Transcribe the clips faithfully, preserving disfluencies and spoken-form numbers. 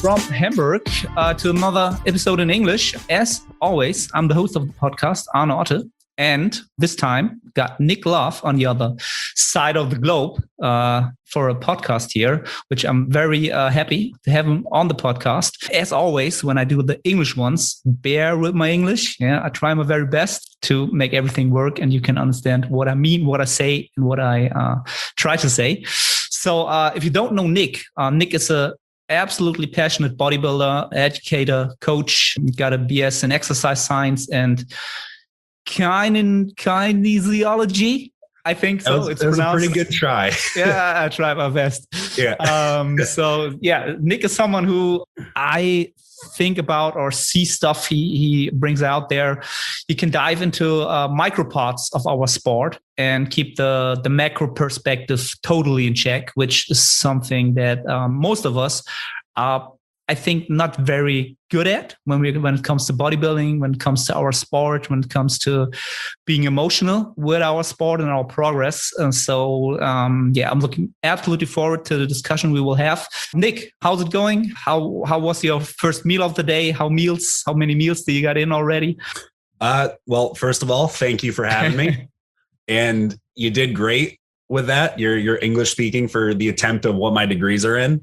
from Hamburg uh, to another episode in English. As always, I'm the host of the podcast, Arne Otte. And this time, got Nick Love on the other side of the globe uh, for a podcast here, which I'm very uh, happy to have him on the podcast. As always, when I do the English ones, bear with my English. Yeah, I try my very best to make everything work, and you can understand what I mean, what I say, and what I uh, try to say. So, uh, if you don't know Nick, uh, Nick is a absolutely passionate bodybuilder, educator, coach. Got a B S in exercise science and Kinin, kinesiology, I think so. That was, it's that was pronounced. a pretty good try. Yeah, I tried my best. Yeah. Um, so yeah, Nick is someone who I think about or see stuff he he brings out there. He can dive into uh, micro parts of our sport and keep the the macro perspective totally in check, which is something that um, most of us are, I think, not very good at when we when it comes to bodybuilding, when it comes to our sport, when it comes to being emotional with our sport and our progress. And so, um, yeah, I'm looking absolutely forward to the discussion we will have. Nick, how's it going? How how was your first meal of the day? How meals? How many meals do you got in already? Uh, well, first of all, thank you for having me, and you did great with that. You're you're English speaking for the attempt of what my degrees are in.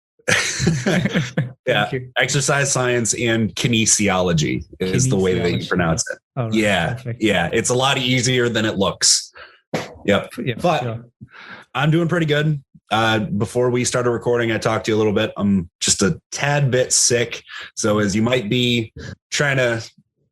Yeah, exercise science and kinesiology is kinesiology. The way that you pronounce it. Oh, right. Yeah, perfect. Yeah, it's a lot easier than it looks. Yep, yeah, but sure. I'm doing pretty good. Uh, before we started recording, I talked to you a little bit. I'm just a tad bit sick, so as you might be trying to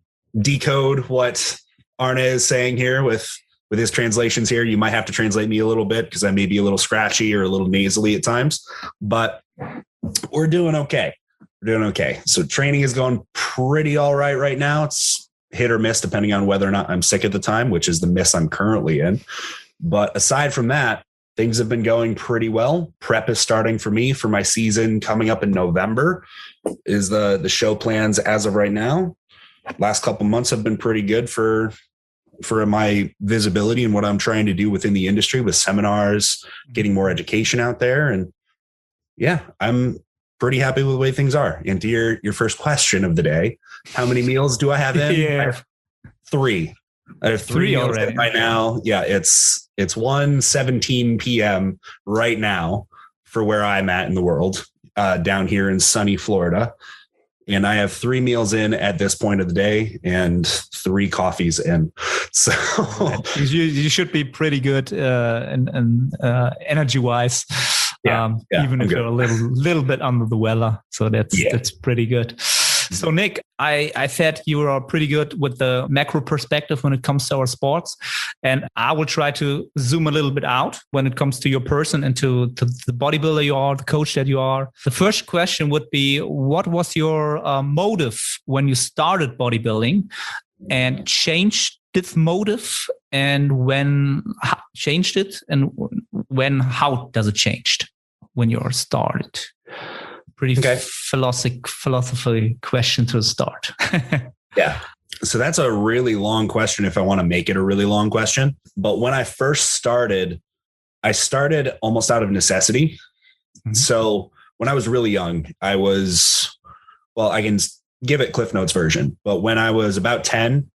decode what Arne is saying here with with his translations here, you might have to translate me a little bit because I may be a little scratchy or a little nasally at times, but we're doing okay. We're doing okay. So training is going pretty all right right now. It's hit or miss depending on whether or not I'm sick at the time, which is the miss I'm currently in. But aside from that, things have been going pretty well. Prep is starting for me for my season coming up in November is the, the show plans as of right now. Last couple months have been pretty good for for my visibility and what I'm trying to do within the industry with seminars, getting more education out there. And yeah, I'm pretty happy with the way things are. And to your, your first question of the day, how many meals do I have in? Yeah. I have three. I have three, three meals already right now. Yeah, it's it's one seventeen p.m. right now for where I'm at in the world, uh, down here in sunny Florida. And I have three meals in at this point of the day and three coffees in. So you, you should be pretty good uh, and, and uh, energy wise. Yeah, um, yeah, even I'm if good. You're a little little bit under the weather. So that's yeah. that's pretty good. So Nick, I, I said you are pretty good with the macro perspective when it comes to our sports. And I will try to zoom a little bit out when it comes to your person and to, to the bodybuilder you are, the coach that you are. The first question would be, what was your uh, motive when you started bodybuilding and changed this motive, and when how, changed it, and when, how does it changed when you're started? Pretty okay. philosophic, philosophy question to start. Yeah. So that's a really long question if I want to make it a really long question. But when I first started, I started almost out of necessity. Mm-hmm. So when I was really young, I was, well, I can give it Cliff Notes version, but when I was about ten,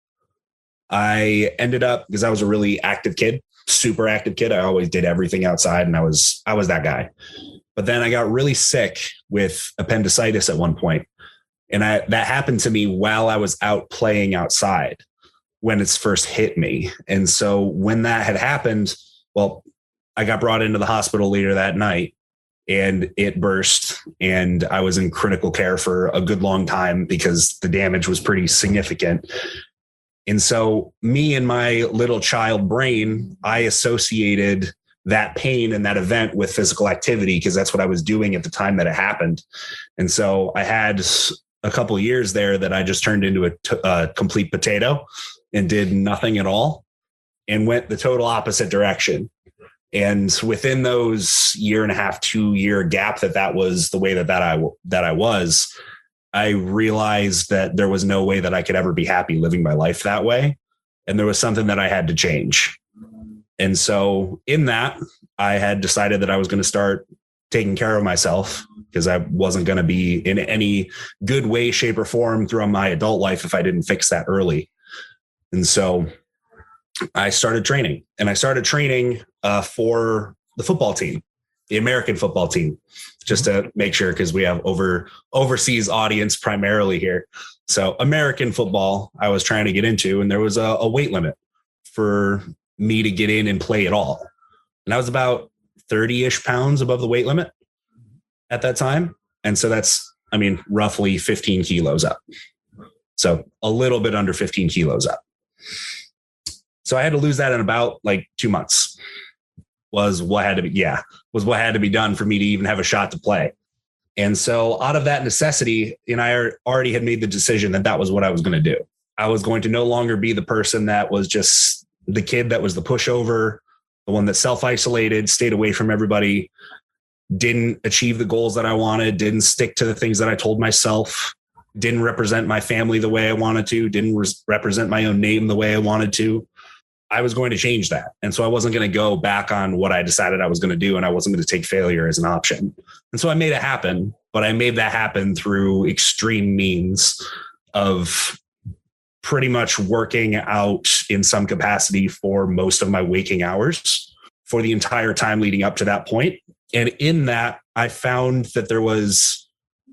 I ended up, because I was a really active kid, super active kid. I always did everything outside, and I was, I was that guy. But then I got really sick with appendicitis at one point. And I, that happened to me while I was out playing outside when it's first hit me. And so when that had happened, well, I got brought into the hospital later that night and it burst, and I was in critical care for a good long time because the damage was pretty significant. And so me and my little child brain, I associated that pain and that event with physical activity because that's what I was doing at the time that it happened. And so I had a couple of years there that I just turned into a, t- a complete potato and did nothing at all and went the total opposite direction. And within those year and a half, two year gap that that was the way that, that I, that I was, I realized that there was no way that I could ever be happy living my life that way. And there was something that I had to change. And so in that, I had decided that I was going to start taking care of myself because I wasn't going to be in any good way, shape, or form throughout my adult life if I didn't fix that early. And so I started training and I started training uh, for the football team, the American football team, just to make sure, because we have over overseas audience primarily here. So American football, I was trying to get into, and there was a, a weight limit for me to get in and play at all. And I was about thirty-ish pounds above the weight limit at that time. And so that's, I mean, roughly fifteen kilos up. So a little bit under fifteen kilos up. So I had to lose that in about like two months was what had to be, yeah, was what had to be done for me to even have a shot to play. And so out of that necessity, and I already had made the decision that that was what I was going to do. I was going to no longer be the person that was just the kid that was the pushover, the one that self-isolated, stayed away from everybody, didn't achieve the goals that I wanted, didn't stick to the things that I told myself, didn't represent my family the way I wanted to, didn't re- represent my own name the way I wanted to. I was going to change that. And so I wasn't going to go back on what I decided I was going to do, and I wasn't going to take failure as an option. And so I made it happen, but I made that happen through extreme means of pretty much working out in some capacity for most of my waking hours for the entire time leading up to that point. And in that, I found that there was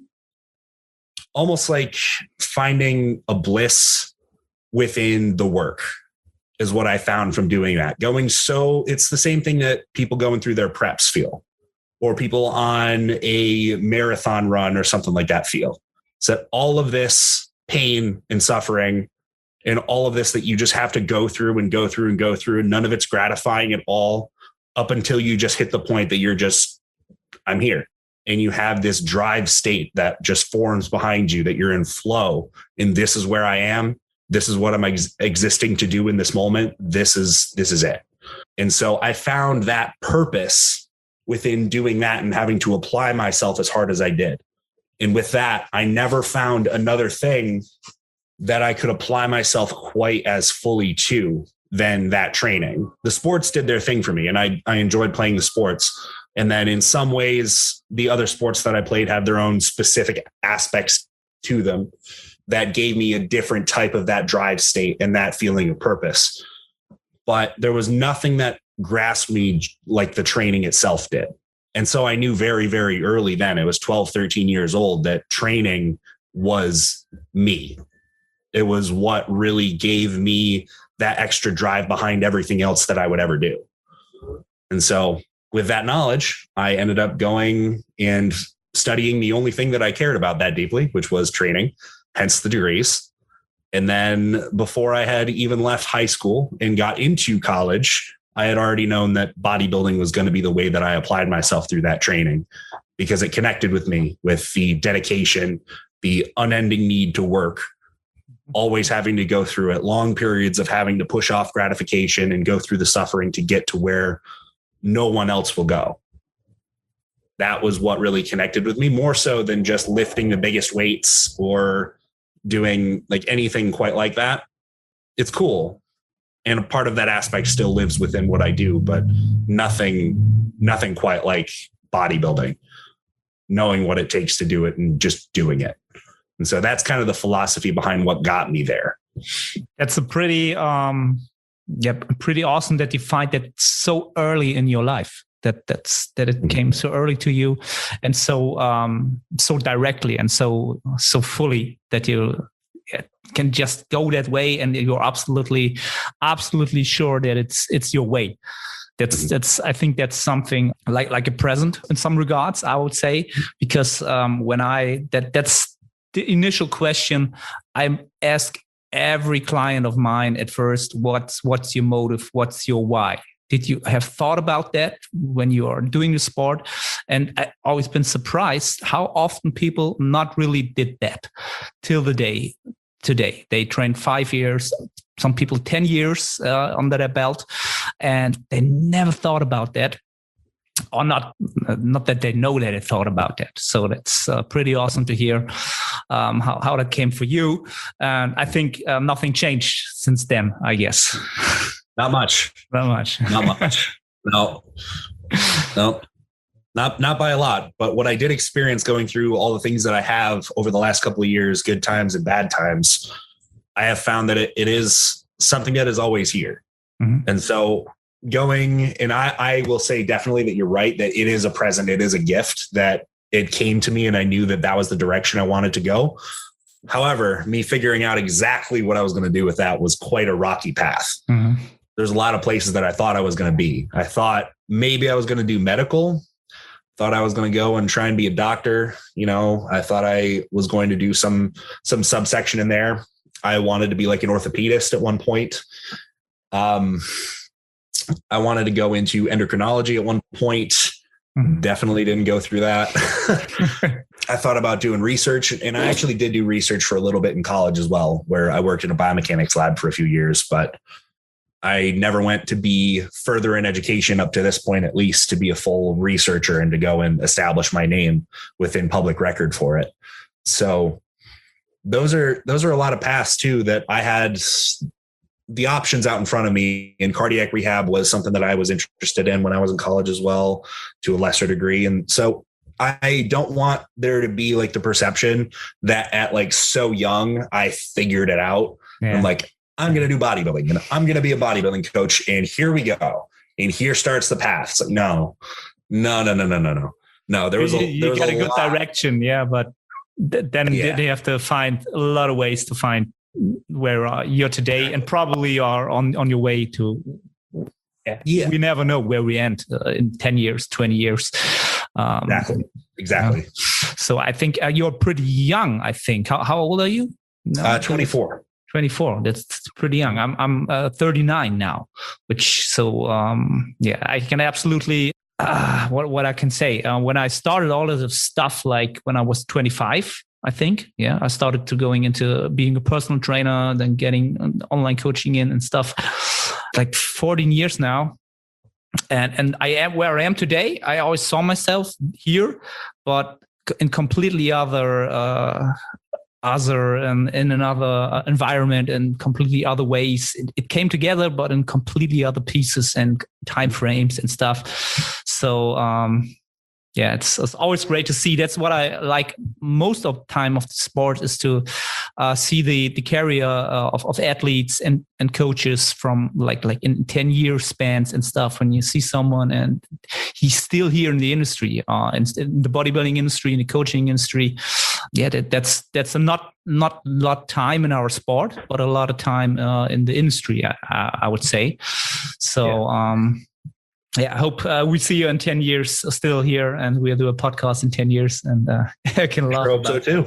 almost like finding a bliss within the work is what I found from doing that. Going so it's the same thing that people going through their preps feel, or people on a marathon run or something like that feel. So all of this pain and suffering and all of this that you just have to go through and go through and go through, and none of it's gratifying at all up until you just hit the point that you're just, I'm here. And you have this drive state that just forms behind you, that you're in flow. And this is where I am. This is what I'm ex- existing to do in this moment. This is, this is it. And so I found that purpose within doing that and having to apply myself as hard as I did. And with that, I never found another thing that I could apply myself quite as fully to than that training. The sports did their thing for me, and I, I enjoyed playing the sports. And then in some ways, the other sports that I played had their own specific aspects to them that gave me a different type of that drive state and that feeling of purpose. But there was nothing that grasped me like the training itself did. And so I knew very, very early then, it was twelve, thirteen years old, that training was me. It was what really gave me that extra drive behind everything else that I would ever do. And so with that knowledge, I ended up going and studying the only thing that I cared about that deeply, which was training, hence the degrees. And then before I had even left high school and got into college, I had already known that bodybuilding was going to be the way that I applied myself through that training, because it connected with me, with the dedication, the unending need to work, always having to go through it, long periods of having to push off gratification and go through the suffering to get to where no one else will go. That was what really connected with me, more so than just lifting the biggest weights or doing like anything quite like that. It's cool. And a part of that aspect still lives within what I do, but nothing, nothing quite like bodybuilding, knowing what it takes to do it and just doing it. And so that's kind of the philosophy behind what got me there. That's a pretty, um, yep, pretty awesome that you find that so early in your life. That that's that it came so early to you, and so um, so directly and so so fully that you can just go that way, and you're absolutely absolutely sure that it's it's your way. That's that's I think that's something like like a present in some regards, I would say, because um, when I that that's the initial question I ask every client of mine at first: what's what's your motive? What's your why? Did you have thought about that when you are doing the sport? And I've always been surprised how often people not really did that till the day today. They trained five years, some people ten years uh, under their belt, and they never thought about that. Or not, not that they know that they thought about that. So that's uh, pretty awesome to hear um, how, how that came for you. And I think uh, nothing changed since then, I guess. Not much. Not much. Not much. No. No. Not not by a lot, but what I did experience going through all the things that I have over the last couple of years, good times and bad times, I have found that it, it is something that is always here. Mm-hmm. And so going, and I, I will say definitely that you're right, that it is a present, it is a gift, that it came to me and I knew that that was the direction I wanted to go. However, me figuring out exactly what I was going to do with that was quite a rocky path. Mm-hmm. There's a lot of places that I thought I was going to be. I thought maybe I was going to do medical. Thought I was going to go and try and be a doctor. You know, I thought I was going to do some, some subsection in there. I wanted to be like an orthopedist at one point. Um, I wanted to go into endocrinology at one point. Mm-hmm. Definitely didn't go through that. I thought about doing research, and I actually did do research for a little bit in college as well, where I worked in a biomechanics lab for a few years, but I never went to be further in education up to this point, at least, to be a full researcher and to go and establish my name within public record for it. So those are, those are a lot of paths too, that I had the options out in front of me, and cardiac rehab was something that I was interested in when I was in college as well, to a lesser degree. And so I don't want there to be like the perception that at like so young, I figured it out. Yeah. I'm like, I'm going to do bodybuilding and I'm going to be a bodybuilding coach. And here we go. And here starts the path. It's like, no, no, no, no, no, no, no. No, there was a, you there was got a, a good lot. direction. Yeah. But th- then yeah. they have to find a lot of ways to find where uh, you're today, and probably are on, on your way to, yeah. yeah. We never know where we end uh, in ten years, twenty years. Um, exactly. Exactly. Uh, so I think uh, you're pretty young, I think. How, how old are you? No, uh, twenty-four. twenty-four. That's pretty young. I'm I'm uh, thirty-nine now, which so um, yeah, I can absolutely uh, what what I can say. Uh, when I started all of the stuff, like when I was twenty-five, I think, yeah, I started to going into being a personal trainer, then getting online coaching in and stuff. Like fourteen years now, and and I am where I am today. I always saw myself here, but in completely other. Uh, other and in another environment and completely other ways. It, it came together, but in completely other pieces and time frames and stuff. So, um, yeah, it's, it's always great to see. That's what I like most of the time of the sport, is to uh, see the the career uh, of, of athletes and, and coaches from like like in ten year spans and stuff. When you see someone and he's still here in the industry, uh, in, in the bodybuilding industry, in the coaching industry, yeah, that, that's that's a not not lot time in our sport, but a lot of time uh, in the industry, I, I would say. So. Yeah. Um, Yeah, I hope uh, we see you in ten years still here, and we'll do a podcast in ten years, and uh, I can laugh. I hope so too.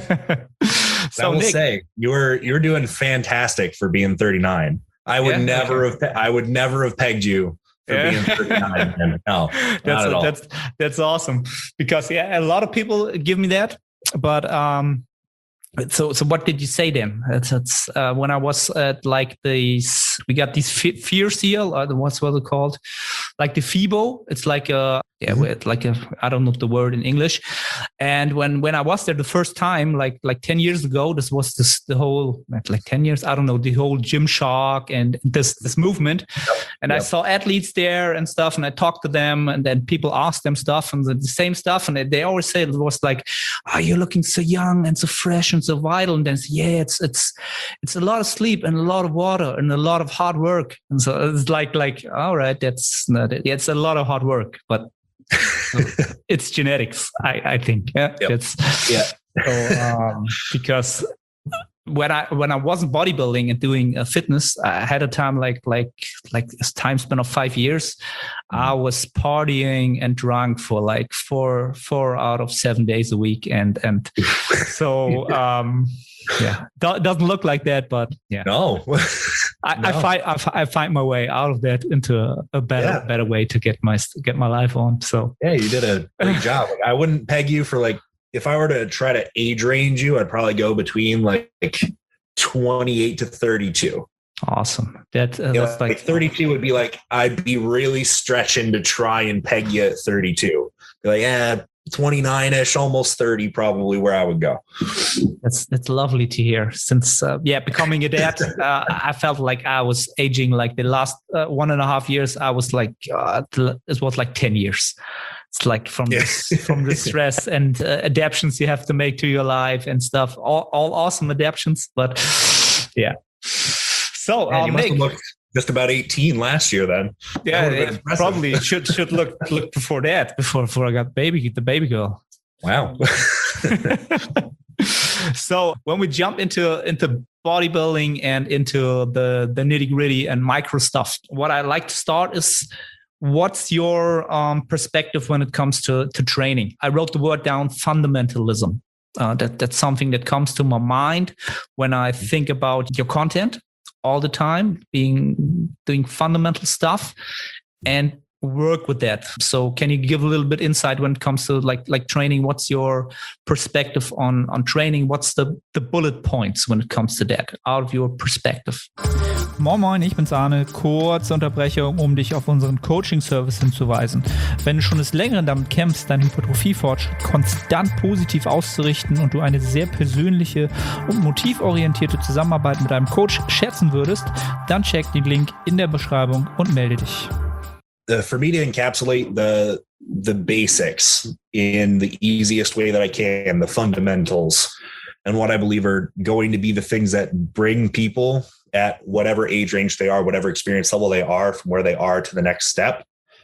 So I will Nick, say you're you're doing fantastic for being thirty-nine. I would yeah, never okay. have I would never have pegged you for yeah. being thirty-nine. And no, that's not at all. that's that's awesome, because yeah, a lot of people give me that, but um. So, so what did you say then? It's, it's uh, when I was at like these, we got these fear seal, or what's what it called, like the FIBO. It's like a, yeah, mm-hmm. like a, I don't know the word in English. And when when I was there the first time, like like ten years ago, this was this the whole like ten years, I don't know, the whole Gymshark and this this movement. Yep. And yep. I saw athletes there and stuff, and I talked to them, and then people asked them stuff and the, the same stuff, and they, they always said it was like, "Oh, you're looking so young and so fresh and so vital." And then yeah, it's it's it's a lot of sleep and a lot of water and a lot of hard work. And so it's like like all right, that's not it. It's a lot of hard work, but it's genetics, I, I think. Yeah, yep. It's yeah. So, um, because when I when I wasn't bodybuilding and doing uh, fitness, I had a time like like like a time span of five years. I was partying and drunk for like four four out of seven days a week, and and so um, yeah, Do- doesn't look like that, but yeah, no. I, no. I find I, I find my way out of that into a, a better yeah. better way to get my get my life on. So yeah, you did a great job. Like, I wouldn't peg you for like, if I were to try to age range you, I'd probably go between like twenty-eight to thirty-two. Awesome. That uh, you know, that's like, like thirty-two would be like, I'd be really stretching to try and peg you at thirty-two. Be like, yeah, twenty-nine-ish, almost thirty, probably where I would go. That's that's lovely to hear. Since uh, yeah, becoming a dad, uh, I felt like I was aging. Like the last uh, one and a half years, I was like uh, it was like ten years. It's like from yeah. this, from the stress and uh, adaptations you have to make to your life and stuff. All, all awesome adaptations, but yeah. So Man, uh, you must Nick, have looked just about eighteen last year then. Yeah, it probably should should look look before that, before before I got baby the baby girl. Wow. So when we jump into into bodybuilding and into the the nitty gritty and micro stuff, what I like to start is, what's your um, perspective when it comes to to training? I wrote the word down, fundamentalism. Uh, that that's something that comes to my mind when I think about your content all the time, being doing fundamental stuff and work with that. So can you give a little bit insight when it comes to like like training? What's your perspective on on training? What's the the bullet points when it comes to that out of your perspective? Moin Moin, ich bin's Arne. Kurze Unterbrechung, um dich auf unseren Coaching-Service hinzuweisen. Wenn du schon des Längeren damit kämpfst, deinen Hypertrophie-Fortschritt konstant positiv auszurichten und du eine sehr persönliche und motivorientierte Zusammenarbeit mit deinem Coach schätzen würdest, dann check den Link in der Beschreibung und melde dich. Uh, for me to encapsulate the the basics in the easiest way that I can, the fundamentals, and what I believe are going to be the things that bring people at whatever age range they are, whatever experience level they are, from where they are to the next step.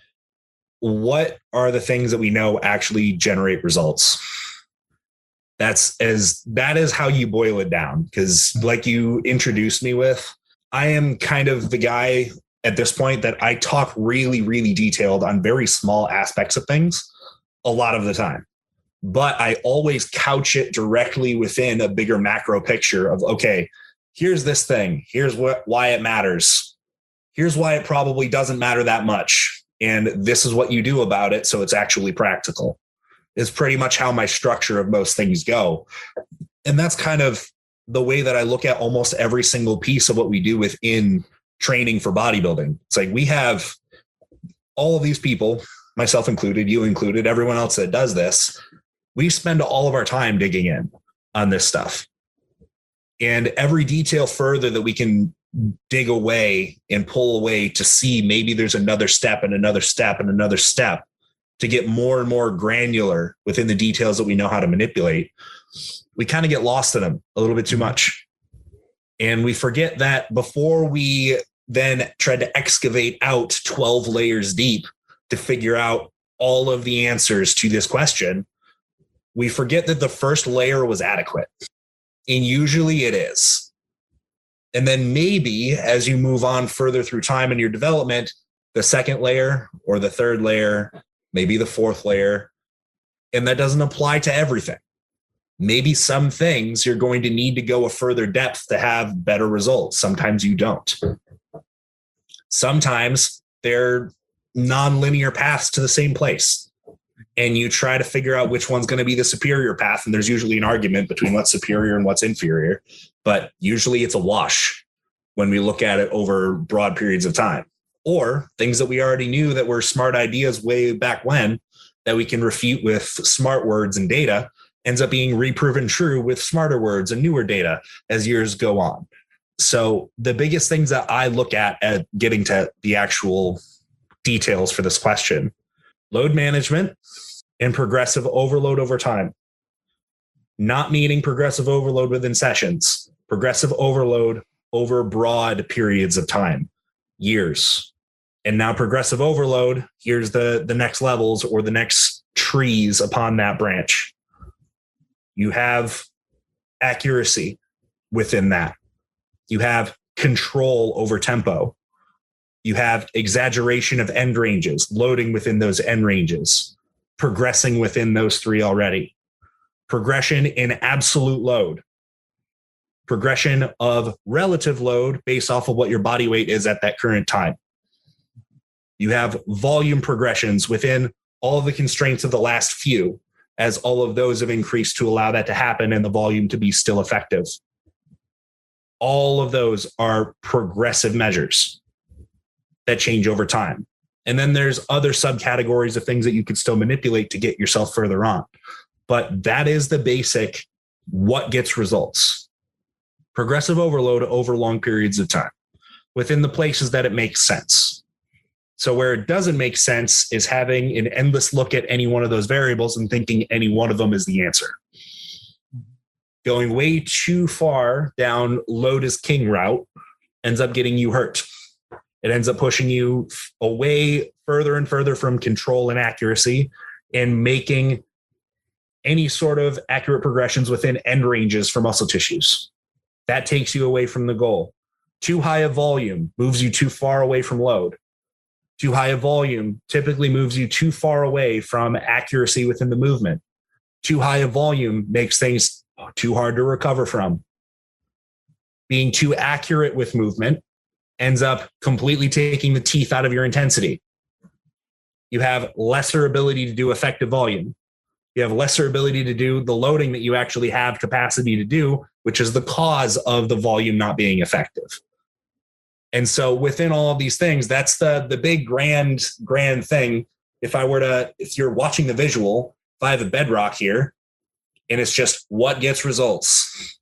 What are the things that we know actually generate results? That's as that is how you boil it down. Because like you introduced me with, I am kind of the guy at this point that I talk really, really detailed on very small aspects of things a lot of the time. But I always couch it directly within a bigger macro picture of, okay, here's this thing. Here's what, why it matters. Here's why it probably doesn't matter that much. And this is what you do about it. So it's actually practical. It's pretty much how my structure of most things go. And that's kind of the way that I look at almost every single piece of what we do within training for bodybuilding. It's like we have all of these people, myself included, you included, everyone else that does this. We spend all of our time digging in on this stuff. And every detail further that we can dig away and pull away to see maybe there's another step and another step and another step to get more and more granular within the details that we know how to manipulate. We kind of get lost in them a little bit too much. And we forget that before we then try to excavate out twelve layers deep to figure out all of the answers to this question, we forget that the first layer was adequate. And usually it is. And then maybe as you move on further through time in your development, the second layer or the third layer, maybe the fourth layer, and that doesn't apply to everything. Maybe some things you're going to need to go a further depth to have better results. Sometimes you don't. Sometimes they're non-linear paths to the same place. And you try to figure out which one's going to be the superior path. And there's usually an argument between what's superior and what's inferior. But usually it's a wash when we look at it over broad periods of time. Or things that we already knew that were smart ideas way back when that we can refute with smart words and data ends up being reproven true with smarter words and newer data as years go on. So the biggest things that I look at at getting to the actual details for this question: load management and progressive overload over time. Not meaning progressive overload within sessions, progressive overload over broad periods of time, years. And now progressive overload, here's the, the next levels or the next trees upon that branch. You have accuracy within that. You have control over tempo. You have exaggeration of end ranges, loading within those end ranges, progressing within those three already. Progression in absolute load. Progression of relative load based off of what your body weight is at that current time. You have volume progressions within all of the constraints of the last few, as all of those have increased to allow that to happen and the volume to be still effective. All of those are progressive measures that change over time. And then there's other subcategories of things that you could still manipulate to get yourself further on. But that is the basic, what gets results. Progressive overload over long periods of time within the places that it makes sense. So where it doesn't make sense is having an endless look at any one of those variables and thinking any one of them is the answer. Going way too far down load is king route ends up getting you hurt. It ends up pushing you away further and further from control and accuracy and making any sort of accurate progressions within end ranges for muscle tissues. That takes you away from the goal. Too high a volume moves you too far away from load. Too high a volume typically moves you too far away from accuracy within the movement. Too high a volume makes things too hard to recover from. Being too accurate with movement ends up completely taking the teeth out of your intensity. You have lesser ability to do effective volume. You have lesser ability to do the loading that you actually have capacity to do, which is the cause of the volume not being effective. And so within all of these things, that's the, the big grand, grand thing. If I were to, if you're watching the visual, if I have a bedrock here and it's just what gets results,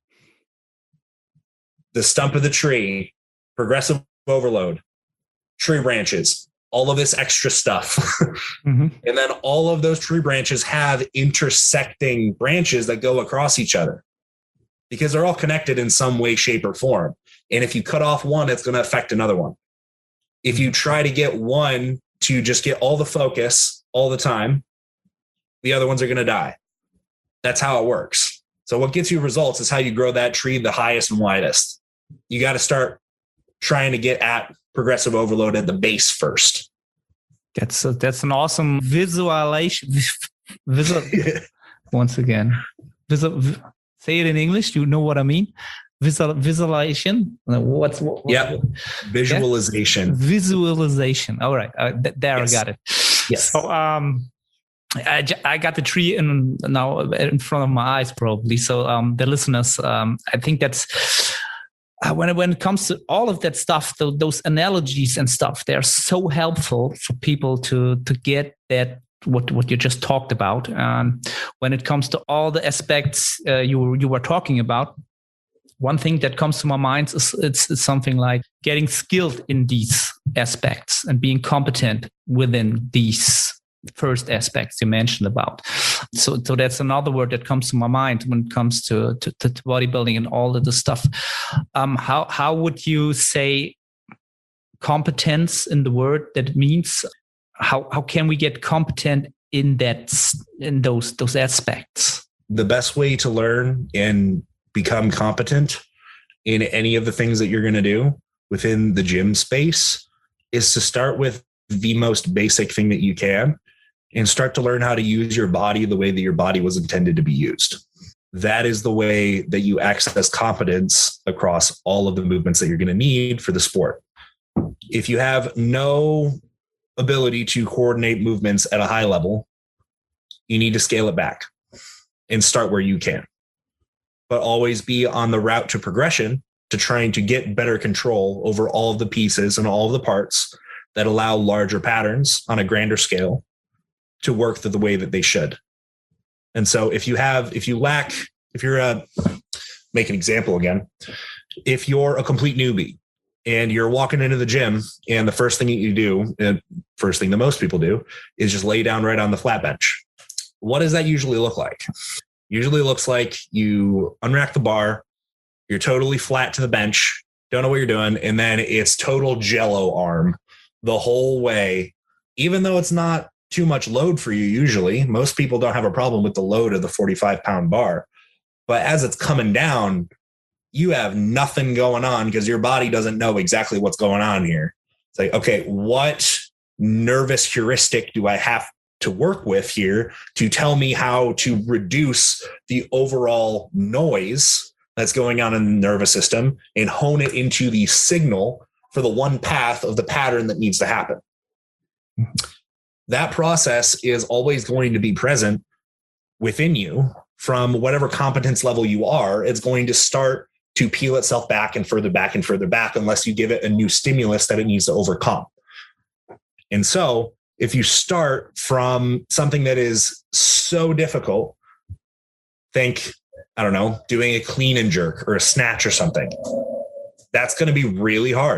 the stump of the tree, progressive overload, tree branches, all of this extra stuff. Mm-hmm. And then all of those tree branches have intersecting branches that go across each other because they're all connected in some way, shape, or form. And if you cut off one, it's going to affect another one. If you try to get one to just get all the focus all the time, the other ones are going to die. That's how it works. So what gets you results is how you grow that tree the highest and widest. You got to start trying to get at progressive overload at the base first. That's a, that's an awesome visualization. Visual, once again, visual, say it in English. You know what I mean? Visual, visualization. What's what? Yeah, visualization. Yeah? Visualization. All right, uh, th- there yes. I got it. Yes. So um, I, I got the tree in now in front of my eyes probably. So um, the listeners, um, I think that's. Uh, when, it, when it comes to all of that stuff, the, those analogies and stuff, they're so helpful for people to to get that what what you just talked about. And when it comes to all the aspects uh, you you were talking about, one thing that comes to my mind is it's, it's something like getting skilled in these aspects and being competent within these first aspects you mentioned about. So, so that's another word that comes to my mind when it comes to, to, to bodybuilding and all of the stuff. Um, how, how would you say competence in the word that it means? How, how can we get competent in that, in those, those aspects? The best way to learn and become competent in any of the things that you're going to do within the gym space is to start with the most basic thing that you can and start to learn how to use your body the way that your body was intended to be used. That is the way that you access competence across all of the movements that you're going to need for the sport. If you have no ability to coordinate movements at a high level, you need to scale it back and start where you can, but always be on the route to progression to trying to get better control over all of the pieces and all of the parts that allow larger patterns on a grander scale to work the way that they should. And so if you have, if you lack, if you're a, make an example again, if you're a complete newbie and you're walking into the gym and the first thing that you do, and first thing that most people do is just lay down right on the flat bench. What does that usually look like? Usually looks like you unrack the bar, you're totally flat to the bench, don't know what you're doing. And then it's total jello arm the whole way, even though it's not too much load for you. Usually most people don't have a problem with the load of the forty-five pound bar, but as it's coming down, you have nothing going on because your body doesn't know exactly what's going on here. It's like, okay, what nervous heuristic do I have to work with here to tell me how to reduce the overall noise that's going on in the nervous system and hone it into the signal for the one path of the pattern that needs to happen? That process is always going to be present within you from whatever competence level you are. It's going to start to peel itself back and further back and further back unless you give it a new stimulus that it needs to overcome. And so if you start from something that is so difficult, think, I don't know, doing a clean and jerk or a snatch or something, that's going to be really hard.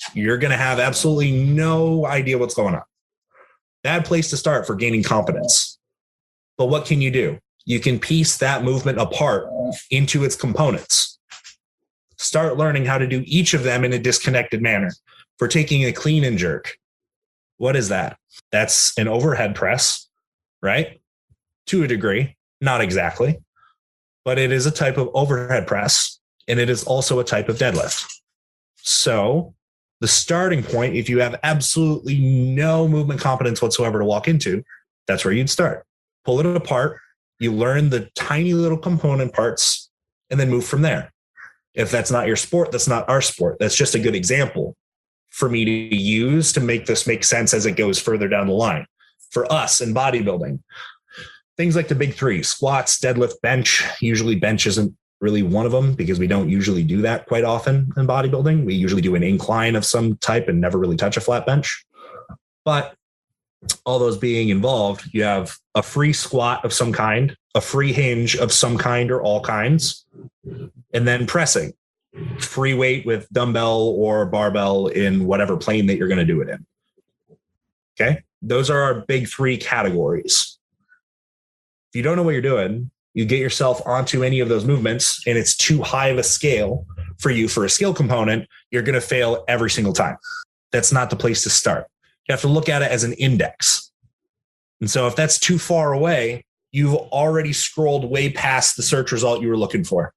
you're going to have absolutely no idea what's going on. Bad place to start for gaining competence. But what can you do? You can piece that movement apart into its components. Start learning how to do each of them in a disconnected manner. For taking a clean and jerk, what is that? That's an overhead press, right? To a degree, not exactly, but it is a type of overhead press, and it is also a type of deadlift. So the starting point, if you have absolutely no movement competence whatsoever to walk into, that's where you'd start. Pull it apart. You learn the tiny little component parts and then move from there. If that's not your sport, that's not our sport. That's just a good example for me to use to make this make sense as it goes further down the line. For us in bodybuilding, things like the big three, squats, deadlift, bench. Usually bench isn't really one of them because we don't usually do that quite often in bodybuilding. We usually do an incline of some type and never really touch a flat bench. But all those being involved, you have a free squat of some kind, a free hinge of some kind or all kinds, and then pressing. Free weight with dumbbell or barbell in whatever plane that you're going to do it in. Okay. Those are our big three categories. If you don't know what you're doing, you get yourself onto any of those movements and it's too high of a scale for you for a skill component, you're going to fail every single time. That's not the place to start. You have to look at it as an index. And so if that's too far away, you've already scrolled way past the search result you were looking for.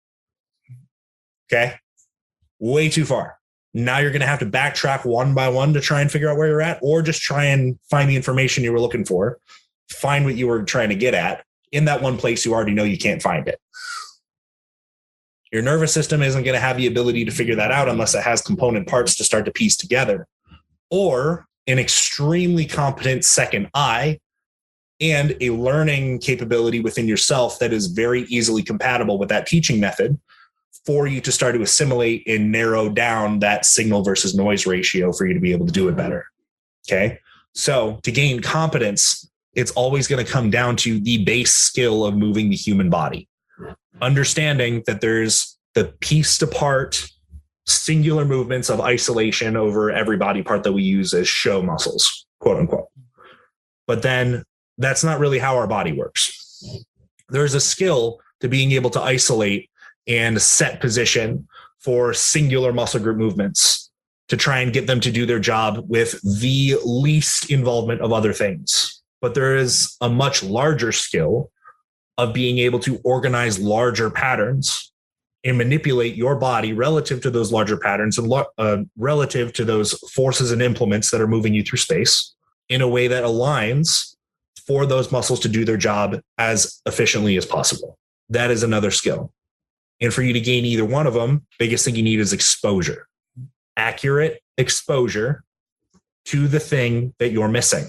Okay. Way too far. Now you're going to have to backtrack one by one to try and figure out where you're at, or just try and find the information you were looking for, find what you were trying to get at in that one place you already know you can't find it. Your nervous system isn't going to have the ability to figure that out unless it has component parts to start to piece together, or an extremely competent second eye and a learning capability within yourself that is very easily compatible with that teaching method for you to start to assimilate and narrow down that signal versus noise ratio for you to be able to do it better. Okay. So to gain competence, it's always going to come down to the base skill of moving the human body. Understanding that there's the pieced apart singular movements of isolation over every body part that we use as show muscles, quote unquote. But then that's not really how our body works. There's a skill to being able to isolate and set position for singular muscle group movements to try and get them to do their job with the least involvement of other things. But there is a much larger skill of being able to organize larger patterns and manipulate your body relative to those larger patterns and uh, relative to those forces and implements that are moving you through space in a way that aligns for those muscles to do their job as efficiently as possible. That is another skill. And for you to gain either one of them, biggest thing you need is exposure. Accurate exposure to the thing that you're missing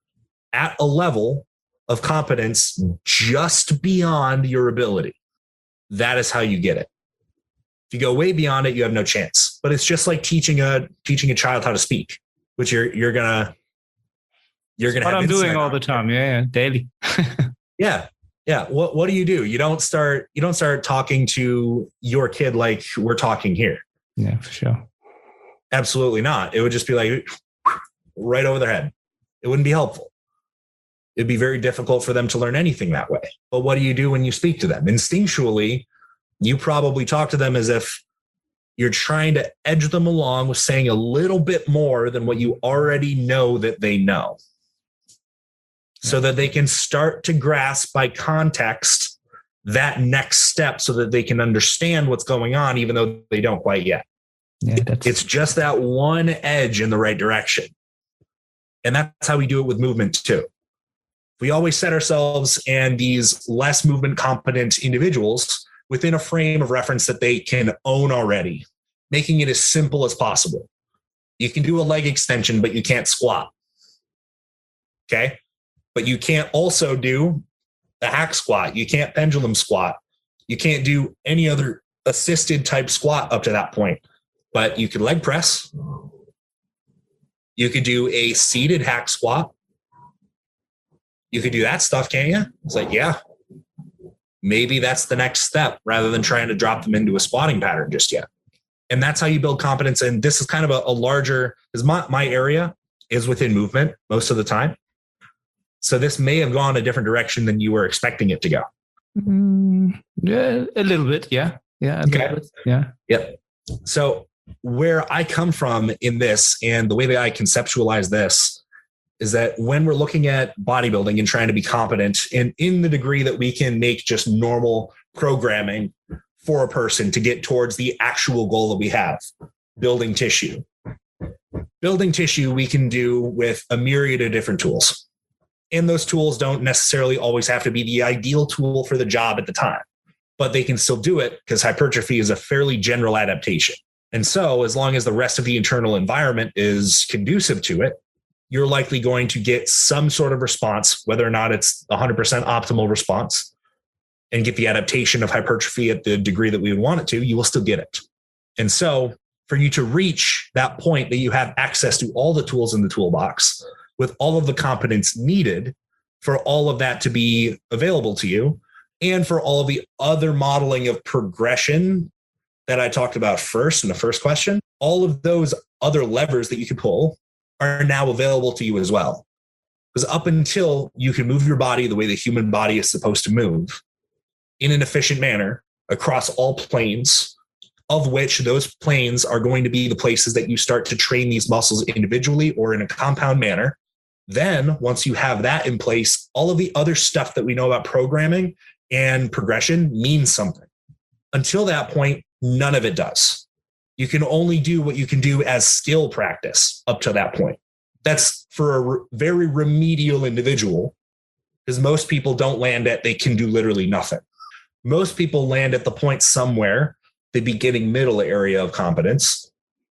at a level of competence just beyond your ability. That is how you get it. If you go way beyond it, you have no chance. But it's just like teaching a teaching a child how to speak, which you're you're gonna you're gonna. What have I'm doing all on. the time, yeah, yeah daily. yeah, yeah. What what do you do? You don't start you don't start talking to your kid like we're talking here. Yeah, for sure. Absolutely not. It would just be like right over their head. It wouldn't be helpful. It'd be very difficult for them to learn anything that way. But what do you do when you speak to them? Instinctually, you probably talk to them as if you're trying to edge them along with saying a little bit more than what you already know that they know, so that they can start to grasp by context that next step so that they can understand what's going on, even though they don't quite yet. Yeah, that's... It's just that one edge in the right direction. And that's how we do it with movement too. We always set ourselves and these less movement competent individuals within a frame of reference that they can own already, making it as simple as possible. You can do a leg extension, but you can't squat. Okay. But you can't also do the hack squat. You can't pendulum squat. You can't do any other assisted type squat up to that point, but you could leg press. You could do a seated hack squat. You could do that stuff, can't you? It's like, yeah, maybe that's the next step rather than trying to drop them into a squatting pattern just yet. And that's how you build competence. And this is kind of a, a larger, because my, my area is within movement most of the time. So this may have gone a different direction than you were expecting it to go. Mm, yeah, a little bit. Yeah. Yeah. Okay. Bit, yeah. Yep. So where I come from in this and the way that I conceptualize this is that when we're looking at bodybuilding and trying to be competent, and in the degree that we can make just normal programming for a person to get towards the actual goal that we have, building tissue. Building tissue we can do with a myriad of different tools. And those tools don't necessarily always have to be the ideal tool for the job at the time, but they can still do it because hypertrophy is a fairly general adaptation. And so as long as the rest of the internal environment is conducive to it, you're likely going to get some sort of response, whether or not it's one hundred percent optimal response, and get the adaptation of hypertrophy at the degree that we would want it to, you will still get it. And so for you to reach that point that you have access to all the tools in the toolbox with all of the competence needed for all of that to be available to you, and for all of the other modeling of progression that I talked about first in the first question, all of those other levers that you can pull are now available to you as well. Because up until you can move your body the way the human body is supposed to move, in an efficient manner across all planes, of which those planes are going to be the places that you start to train these muscles individually or in a compound manner. Then once you have that in place, all of the other stuff that we know about programming and progression means something. Until that point, none of it does. You can only do what you can do as skill practice up to that point. That's for a re- very remedial individual, because most people don't land at they can do literally nothing. Most people land at the point somewhere, the beginning middle area of competence,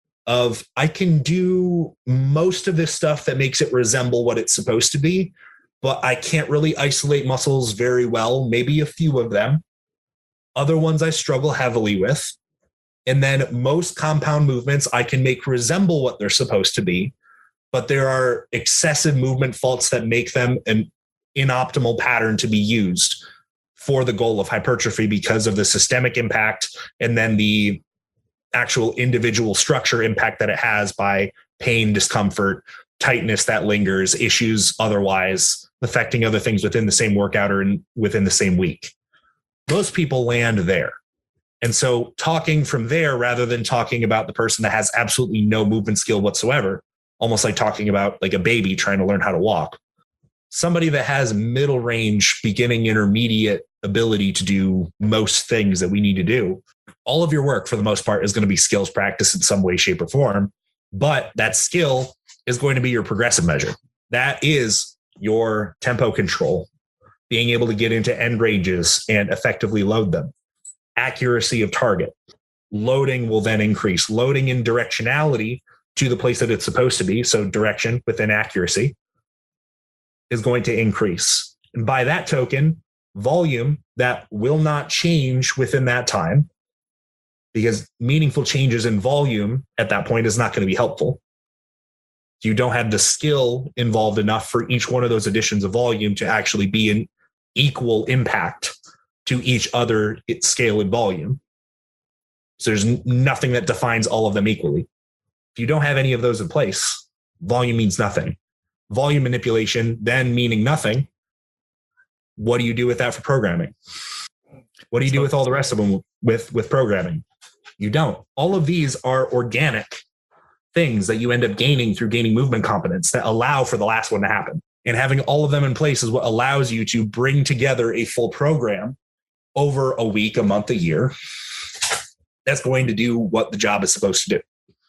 of I can do most of this stuff that makes it resemble what it's supposed to be, but I can't really isolate muscles very well, maybe a few of them. Other ones I struggle heavily with. And then most compound movements I can make resemble what they're supposed to be, but there are excessive movement faults that make them an inoptimal pattern to be used for the goal of hypertrophy because of the systemic impact and then the actual individual structure impact that it has by pain, discomfort, tightness that lingers, issues otherwise affecting other things within the same workout or in, within the same week. Most people land there. And so talking from there, rather than talking about the person that has absolutely no movement skill whatsoever, almost like talking about like a baby trying to learn how to walk, somebody that has middle range, beginning, intermediate ability to do most things that we need to do, all of your work for the most part is going to be skills practice in some way, shape, or form. But that skill is going to be your progressive measure. That is your tempo control, being able to get into end ranges and effectively load them. Accuracy of target. Loading will then increase. Loading in directionality to the place that it's supposed to be. So direction within accuracy is going to increase. And by that token, volume that will not change within that time, because meaningful changes in volume at that point is not going to be helpful. You don't have the skill involved enough for each one of those additions of volume to actually be an equal impact to each other scale and volume. So there's nothing that defines all of them equally. If you don't have any of those in place, volume means nothing. Volume manipulation then meaning nothing. What do you do with that for programming? What do you do with all the rest of them with, with programming? You don't. All of these are organic things that you end up gaining through gaining movement competence that allow for the last one to happen. And having all of them in place is what allows you to bring together a full program over a week, a month, a year that's going to do what the job is supposed to do.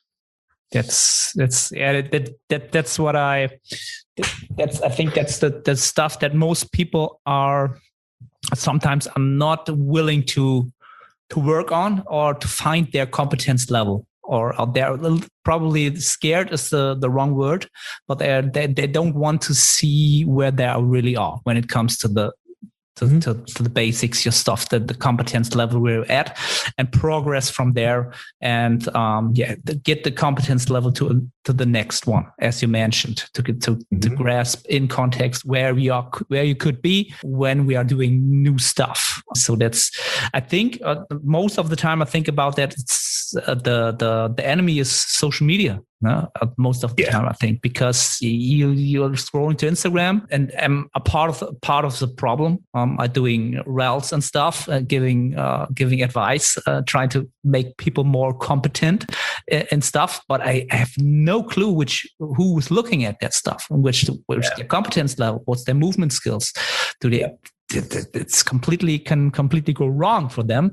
That's that's yeah that, that that's what I that's I think that's the the stuff that most people are sometimes are not willing to to work on or to find their competence level, or they're probably scared is the, the wrong word, but they they they don't want to see where they really are when it comes to the To, mm-hmm. to, to the basics, your stuff, the, the competence level we're at, and progress from there, and um, yeah, the, get the competence level to to the next one, as you mentioned, to get to, mm-hmm. to grasp in context where we are, where you could be when we are doing new stuff. So that's, I think, uh, most of the time I think about that. It's it's uh, the the the enemy is social media. No, uh, most of the yeah. time, I think, because you you're scrolling to Instagram, and I'm a part of part of the problem. Um, I'm doing rels and stuff, uh, giving uh, giving advice, uh, trying to make people more competent and stuff. But I, I have no clue which who is looking at that stuff, and which which yeah. their competence level, what's their movement skills. Do they? It's completely can completely go wrong for them.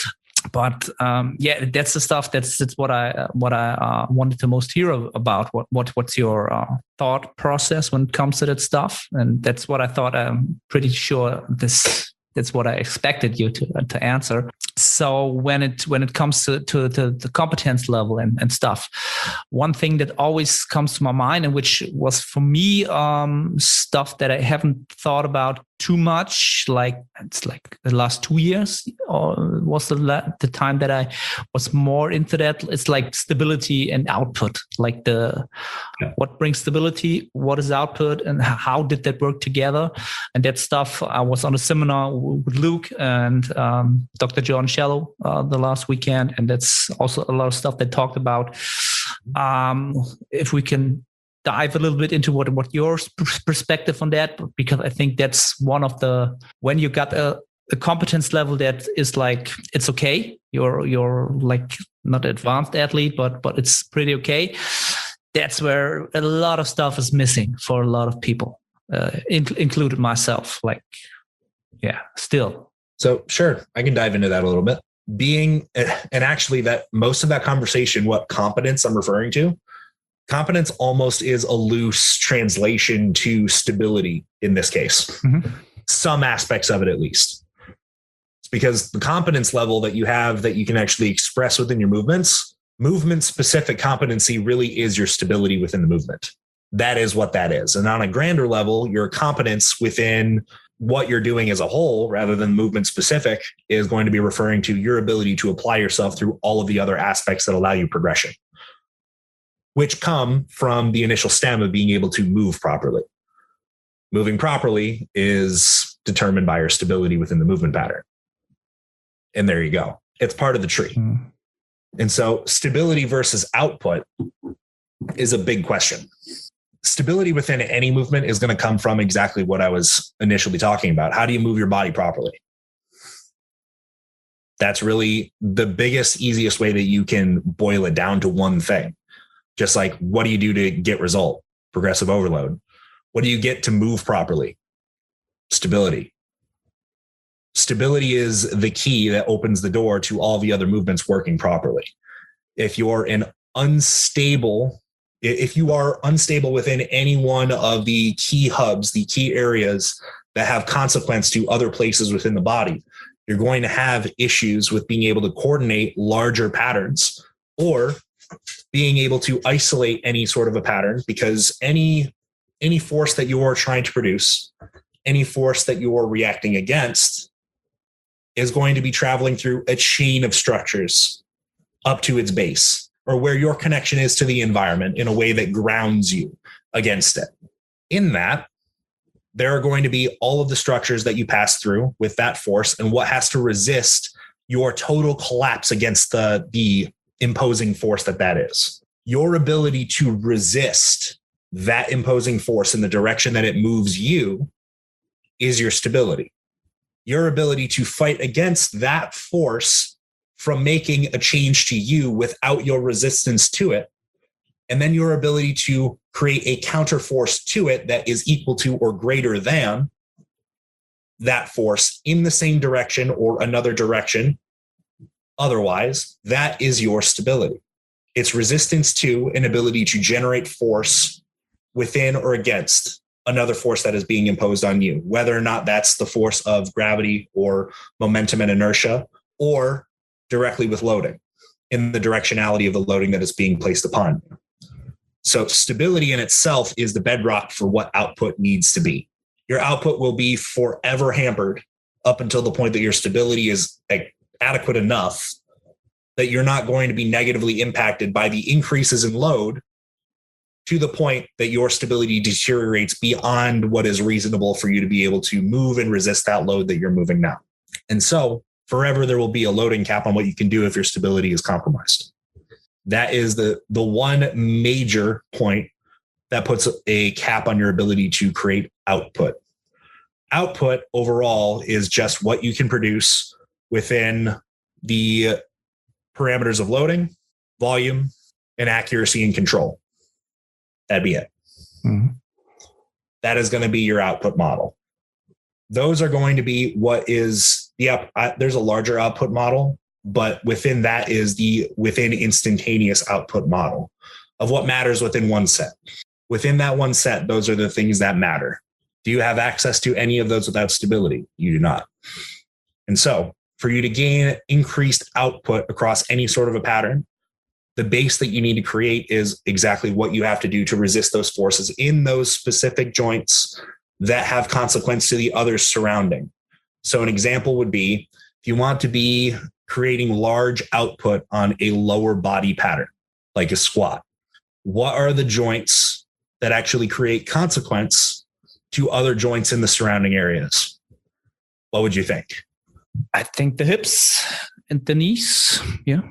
But um, yeah, that's the stuff. That's that's what I uh, what I uh, wanted to most hear about. What what what's your uh, thought process when it comes to that stuff? And that's what I thought. I'm pretty sure this. That's what I expected you to uh, to answer. So when it when it comes to to, to the competence level and, and stuff, one thing that always comes to my mind, and which was for me um, stuff that I haven't thought about too much, like it's like the last two years or was the la- the time that I was more into that. It's like stability and output, like the yeah. what brings stability, what is output, and how did that work together? And that stuff. I was on a seminar with Luke and um, Doctor John Shallow uh, the last weekend, and that's also a lot of stuff they talked about. Um, if we can dive a little bit into what what your perspective on that, because I think that's one of the when you got a, a competence level that is like it's okay, you're you're like not an advanced athlete, but but it's pretty okay. That's where a lot of stuff is missing for a lot of people, uh, in, included myself. Like, yeah, still. So sure, I can dive into that a little bit. Being and actually that most of that conversation, what competence I'm referring to. Competence almost is a loose translation to stability in this case. Mm-hmm. Some aspects of it, at least. It's because the competence level that you have that you can actually express within your movements, movement-specific competency really is your stability within the movement. That is what that is. And on a grander level, your competence within what you're doing as a whole, rather than movement-specific, is going to be referring to your ability to apply yourself through all of the other aspects that allow you progression, which come from the initial stem of being able to move properly. Moving properly is determined by your stability within the movement pattern. And there you go. It's part of the tree. Mm. And so stability versus output is a big question. Stability within any movement is going to come from exactly what I was initially talking about. How do you move your body properly? That's really the biggest, easiest way that you can boil it down to one thing. Just like, what do you do to get result? Progressive overload. What do you get to move properly? Stability. Stability is the key that opens the door to all the other movements working properly. If you're an unstable, if you are unstable within any one of the key hubs, the key areas that have consequence to other places within the body, you're going to have issues with being able to coordinate larger patterns or being able to isolate any sort of a pattern, because any any force that you're trying to produce, any force that you're reacting against is going to be traveling through a chain of structures up to its base, or where your connection is to the environment in a way that grounds you against it. In that, there are going to be all of the structures that you pass through with that force and what has to resist your total collapse against the, the imposing force that that is. Your ability to resist that imposing force in the direction that it moves you is your stability. Your ability to fight against that force from making a change to you without your resistance to it, and then your ability to create a counter force to it that is equal to or greater than that force in the same direction or another direction. Otherwise, that is your stability. It's resistance to an ability to generate force within or against another force that is being imposed on you, whether or not that's the force of gravity or momentum and inertia, or directly with loading in the directionality of the loading that is being placed upon you. So stability in itself is the bedrock for what output needs to be. Your output will be forever hampered up until the point that your stability is adequate enough that you're not going to be negatively impacted by the increases in load to the point that your stability deteriorates beyond what is reasonable for you to be able to move and resist that load that you're moving now. And so forever there will be a loading cap on what you can do if your stability is compromised. That is the, the one major point that puts a cap on your ability to create output. Output overall is just what you can produce within the parameters of loading, volume, and accuracy and control. That'd be it. Mm-hmm. That is going to be your output model. Those are going to be what is the up. I, there's a larger output model, but within that is the within instantaneous output model of what matters within one set. Within that one set, those are the things that matter. Do you have access to any of those without stability? You do not. And so for you to gain increased output across any sort of a pattern, the base that you need to create is exactly what you have to do to resist those forces in those specific joints that have consequence to the others surrounding. So an example would be if you want to be creating large output on a lower body pattern, like a squat, what are the joints that actually create consequence to other joints in the surrounding areas? What would you think? I think the hips and the knees. Yeah.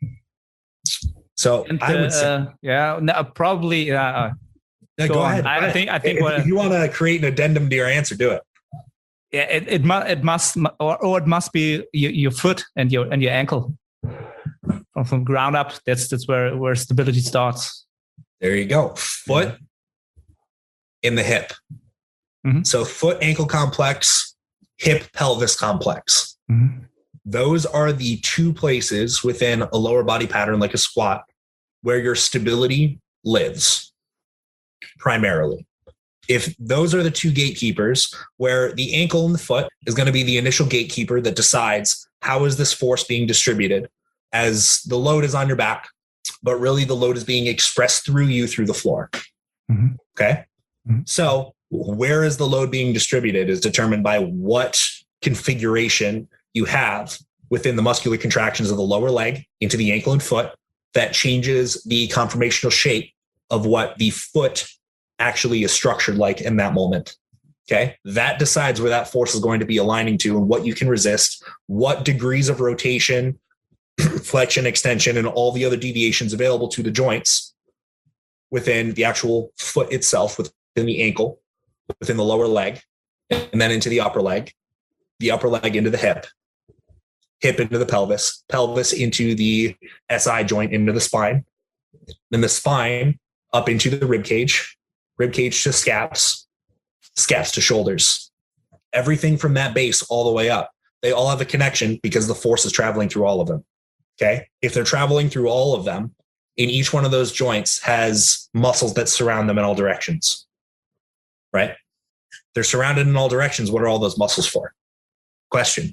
So and I the, would say, uh, yeah, no, probably. Uh, no, go, go ahead. I go think. ahead. I think. If, what, if you want to create an addendum to your answer, do it. Yeah, it it must it must or, or it must be your, your foot and your and your ankle from, from ground up. That's that's where where stability starts. There you go. Foot mm-hmm. in the hip. Mm-hmm. So foot ankle complex, hip pelvis complex. Mm-hmm. Those are the two places within a lower body pattern like a squat where your stability lives primarily. If those are the two gatekeepers, where the ankle and the foot is going to be the initial gatekeeper that decides how is this force being distributed as the load is on your back, but really the load is being expressed through you through the floor. Mm-hmm. Okay. Mm-hmm. So where is the load being distributed is determined by what configuration you have within the muscular contractions of the lower leg into the ankle and foot that changes the conformational shape of what the foot actually is structured like in that moment. Okay. That decides where that force is going to be aligning to and what you can resist, what degrees of rotation, flexion, extension, and all the other deviations available to the joints within the actual foot itself, within the ankle, within the lower leg, and then into the upper leg, the upper leg into the hip, hip into the pelvis, pelvis into the S I joint into the spine, then the spine up into the rib cage, rib cage to scaps, scaps to shoulders. Everything from that base all the way up. They all have a connection because the force is traveling through all of them. Okay. If they're traveling through all of them, in each one of those joints has muscles that surround them in all directions. Right? They're surrounded in all directions. What are all those muscles for? Question.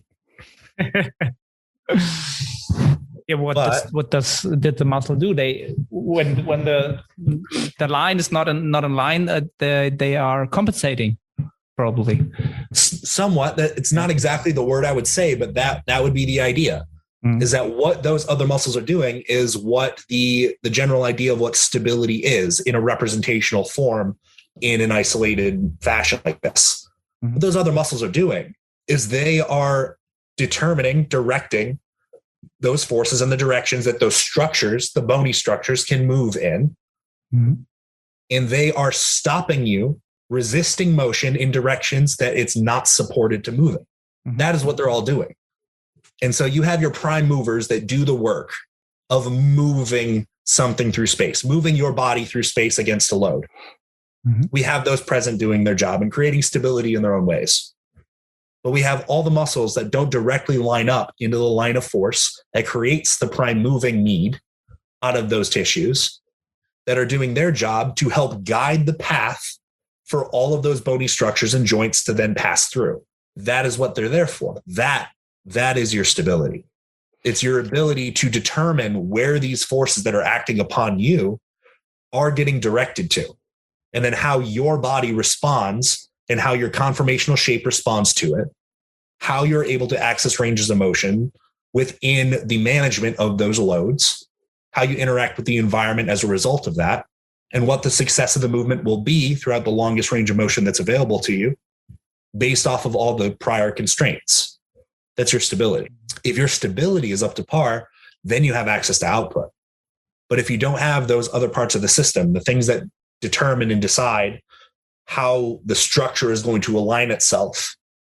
Yeah, what but, does what does did the muscle do? They when when the the line is not in, not in line, uh, they they are compensating probably. Somewhat. That it's not exactly the word I would say, but that that would be the idea. Mm. Is that what those other muscles are doing? Is what the the general idea of what stability is in a representational form in an isolated fashion like this. Mm. What those other muscles are doing is they are determining, directing those forces and the directions that those structures, the bony structures, can move in. Mm-hmm. And they are stopping you, resisting motion in directions that it's not supported to move in. Mm-hmm. That is what they're all doing. And so you have your prime movers that do the work of moving something through space, moving your body through space against a load. Mm-hmm. We have those present doing their job and creating stability in their own ways. But we have all the muscles that don't directly line up into the line of force that creates the prime moving need out of those tissues that are doing their job to help guide the path for all of those bony structures and joints to then pass through. That is what they're there for. That, that is your stability. It's your ability to determine where these forces that are acting upon you are getting directed to, and then how your body responds and how your conformational shape responds to it, how you're able to access ranges of motion within the management of those loads, how you interact with the environment as a result of that, and what the success of the movement will be throughout the longest range of motion that's available to you based off of all the prior constraints. That's your stability. If your stability is up to par, then you have access to output. But if you don't have those other parts of the system, the things that determine and decide how the structure is going to align itself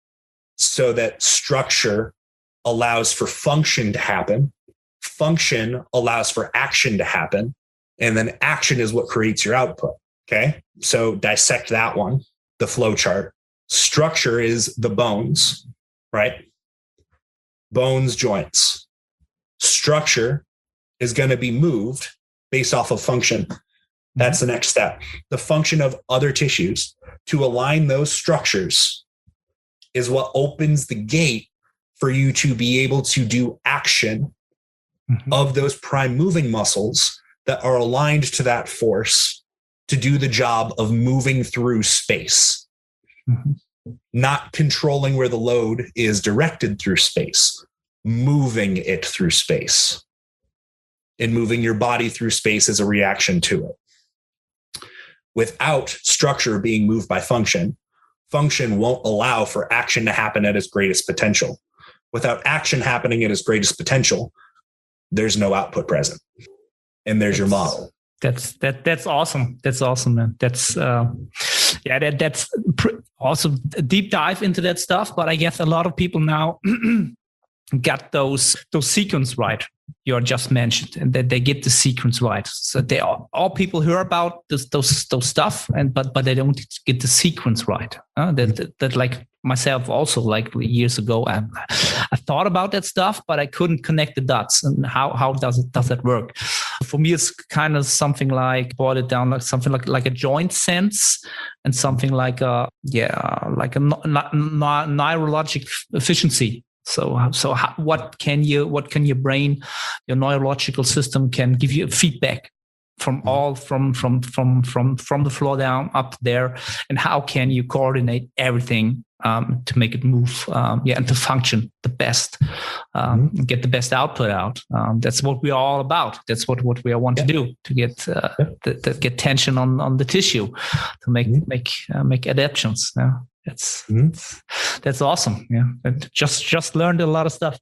so that structure allows for function to happen, function allows for action to happen, and then action is what creates your output. Okay. So dissect that one, the flow chart. Structure is the bones, right? Bones, joints. Structure is going to be moved based off of function. That's the next step. The function of other tissues to align those structures is what opens the gate for you to be able to do action mm-hmm. of those prime moving muscles that are aligned to that force to do the job of moving through space, mm-hmm. not controlling where the load is directed through space, moving it through space. And moving your body through space as a reaction to it. Without structure being moved by function, function won't allow for action to happen at its greatest potential. Without action happening at its greatest potential, there's no output present. And there's that's, your model. That's that. That's awesome. That's awesome, man. That's uh, yeah. That that's pr- also a deep dive into that stuff. But I guess a lot of people now got those those sequence right. You just mentioned, and that they get the sequence right. So they all, all people hear about this, those those stuff, and but but they don't get the sequence right. Uh, that, that that like myself also, like years ago, I, I thought about that stuff, but I couldn't connect the dots. And how how does it does that work? For me, it's kind of something like boil it down like something like like a joint sense, and something like a yeah like a no, no, no, neurologic efficiency. So, so how, what can you, what can your brain, your neurological system can give you feedback from all, from, from, from, from, from the floor down up there, and how can you coordinate everything um, to make it move, um, yeah, and to function the best, um, mm-hmm. get the best output out. Um, that's what we are all about. That's what, what we want yeah. to do to get, uh, yeah. the, the, get tension on, on the tissue, to make, mm-hmm. make, uh, make adaptations. Yeah. That's mm-hmm. that's awesome. Yeah, and just just learned a lot of stuff.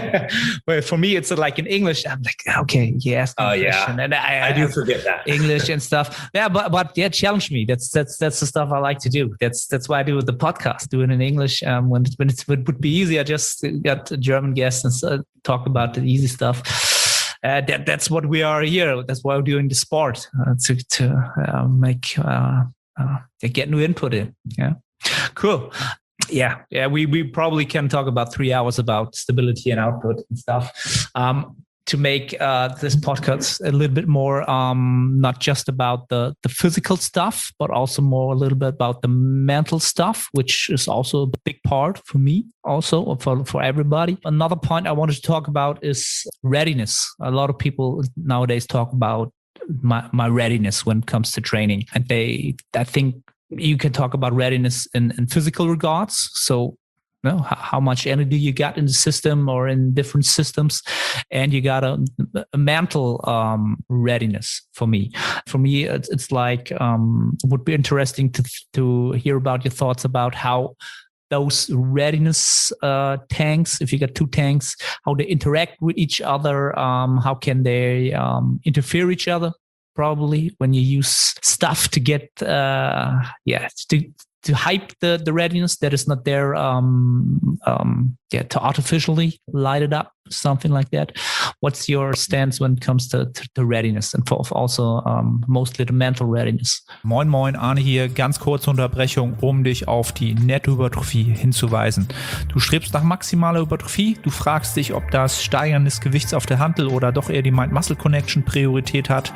But for me, it's like in English. I'm like, okay, yes, oh yeah, and I, I do forget that English and stuff. Yeah, but but yeah, challenge me. That's that's that's the stuff I like to do. That's that's why I do the podcast, do it in English. Um, when when it's, it would be easy, I just got a German guest and uh, talk about the easy stuff. Uh, that that's what we are here. That's why we're doing the sport uh, to to uh, make uh, uh, get new input in. Yeah. Cool. Yeah. Yeah. We, we probably can talk about three hours about stability and output and stuff. Um, to make uh, this podcast a little bit more, um, not just about the, the physical stuff, but also more a little bit about the mental stuff, which is also a big part for me, also for, for everybody. Another point I wanted to talk about is readiness. A lot of people nowadays talk about my, my readiness when it comes to training. And they, I think, you can talk about readiness in, in physical regards. So, you know, how, how much energy you got in the system or in different systems. And you got a, a mental um, readiness for me. For me, it's, it's like, um, it would be interesting to, to hear about your thoughts about how those readiness uh, tanks, if you got two tanks, how they interact with each other. Um, how can they um, interfere with each other? Probably when you use stuff to get, uh, yeah, to to hype the, the readiness that is not there, um, um, yeah, to artificially light it up, something like that. What's your stance when it comes to, to, to readiness and for also um, mostly the mental readiness? Moin Moin, Arne hier, ganz kurze Unterbrechung, um dich auf die Nettohypertrophie hinzuweisen. Du strebst nach maximaler Hypertrophie, du fragst dich, ob das Steigern des Gewichts auf der Hantel oder doch eher die Mind-Muscle-Connection Priorität hat.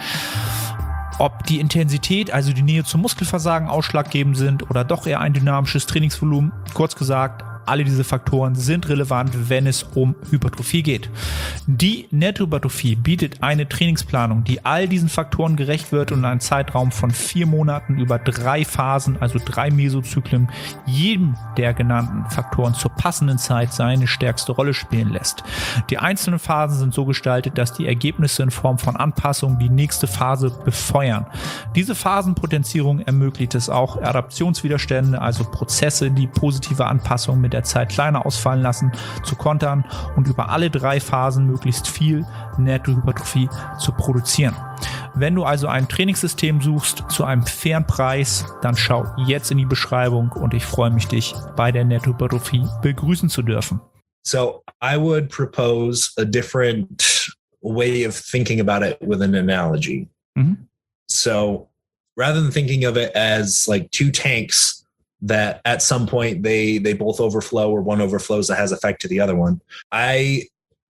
Ob die Intensität, also die Nähe zum Muskelversagen ausschlaggebend sind oder doch eher ein dynamisches Trainingsvolumen. Kurz gesagt, alle diese Faktoren sind relevant, wenn es um Hypertrophie geht. Die Nettohypertrophie bietet eine Trainingsplanung, die all diesen Faktoren gerecht wird und in einem Zeitraum von vier Monaten über drei Phasen, also drei Mesozyklen, jedem der genannten Faktoren zur passenden Zeit seine stärkste Rolle spielen lässt. Die einzelnen Phasen sind so gestaltet, dass die Ergebnisse in Form von Anpassungen die nächste Phase befeuern. Diese Phasenpotenzierung ermöglicht es auch, Adaptionswiderstände, also Prozesse, die positive Anpassung mit mit der Zeit kleiner ausfallen lassen, zu kontern und über alle drei Phasen möglichst viel Nettohypertrophie zu produzieren. Wenn du also ein Trainingssystem suchst zu einem fairen Preis, dann schau jetzt in die Beschreibung und ich freue mich, dich bei der Nettohypertrophie begrüßen zu dürfen. So I would propose a different way of thinking about it with an analogy. Mm-hmm. So rather than thinking of it as like two tanks that at some point they they both overflow or one overflows that has effect to the other one, I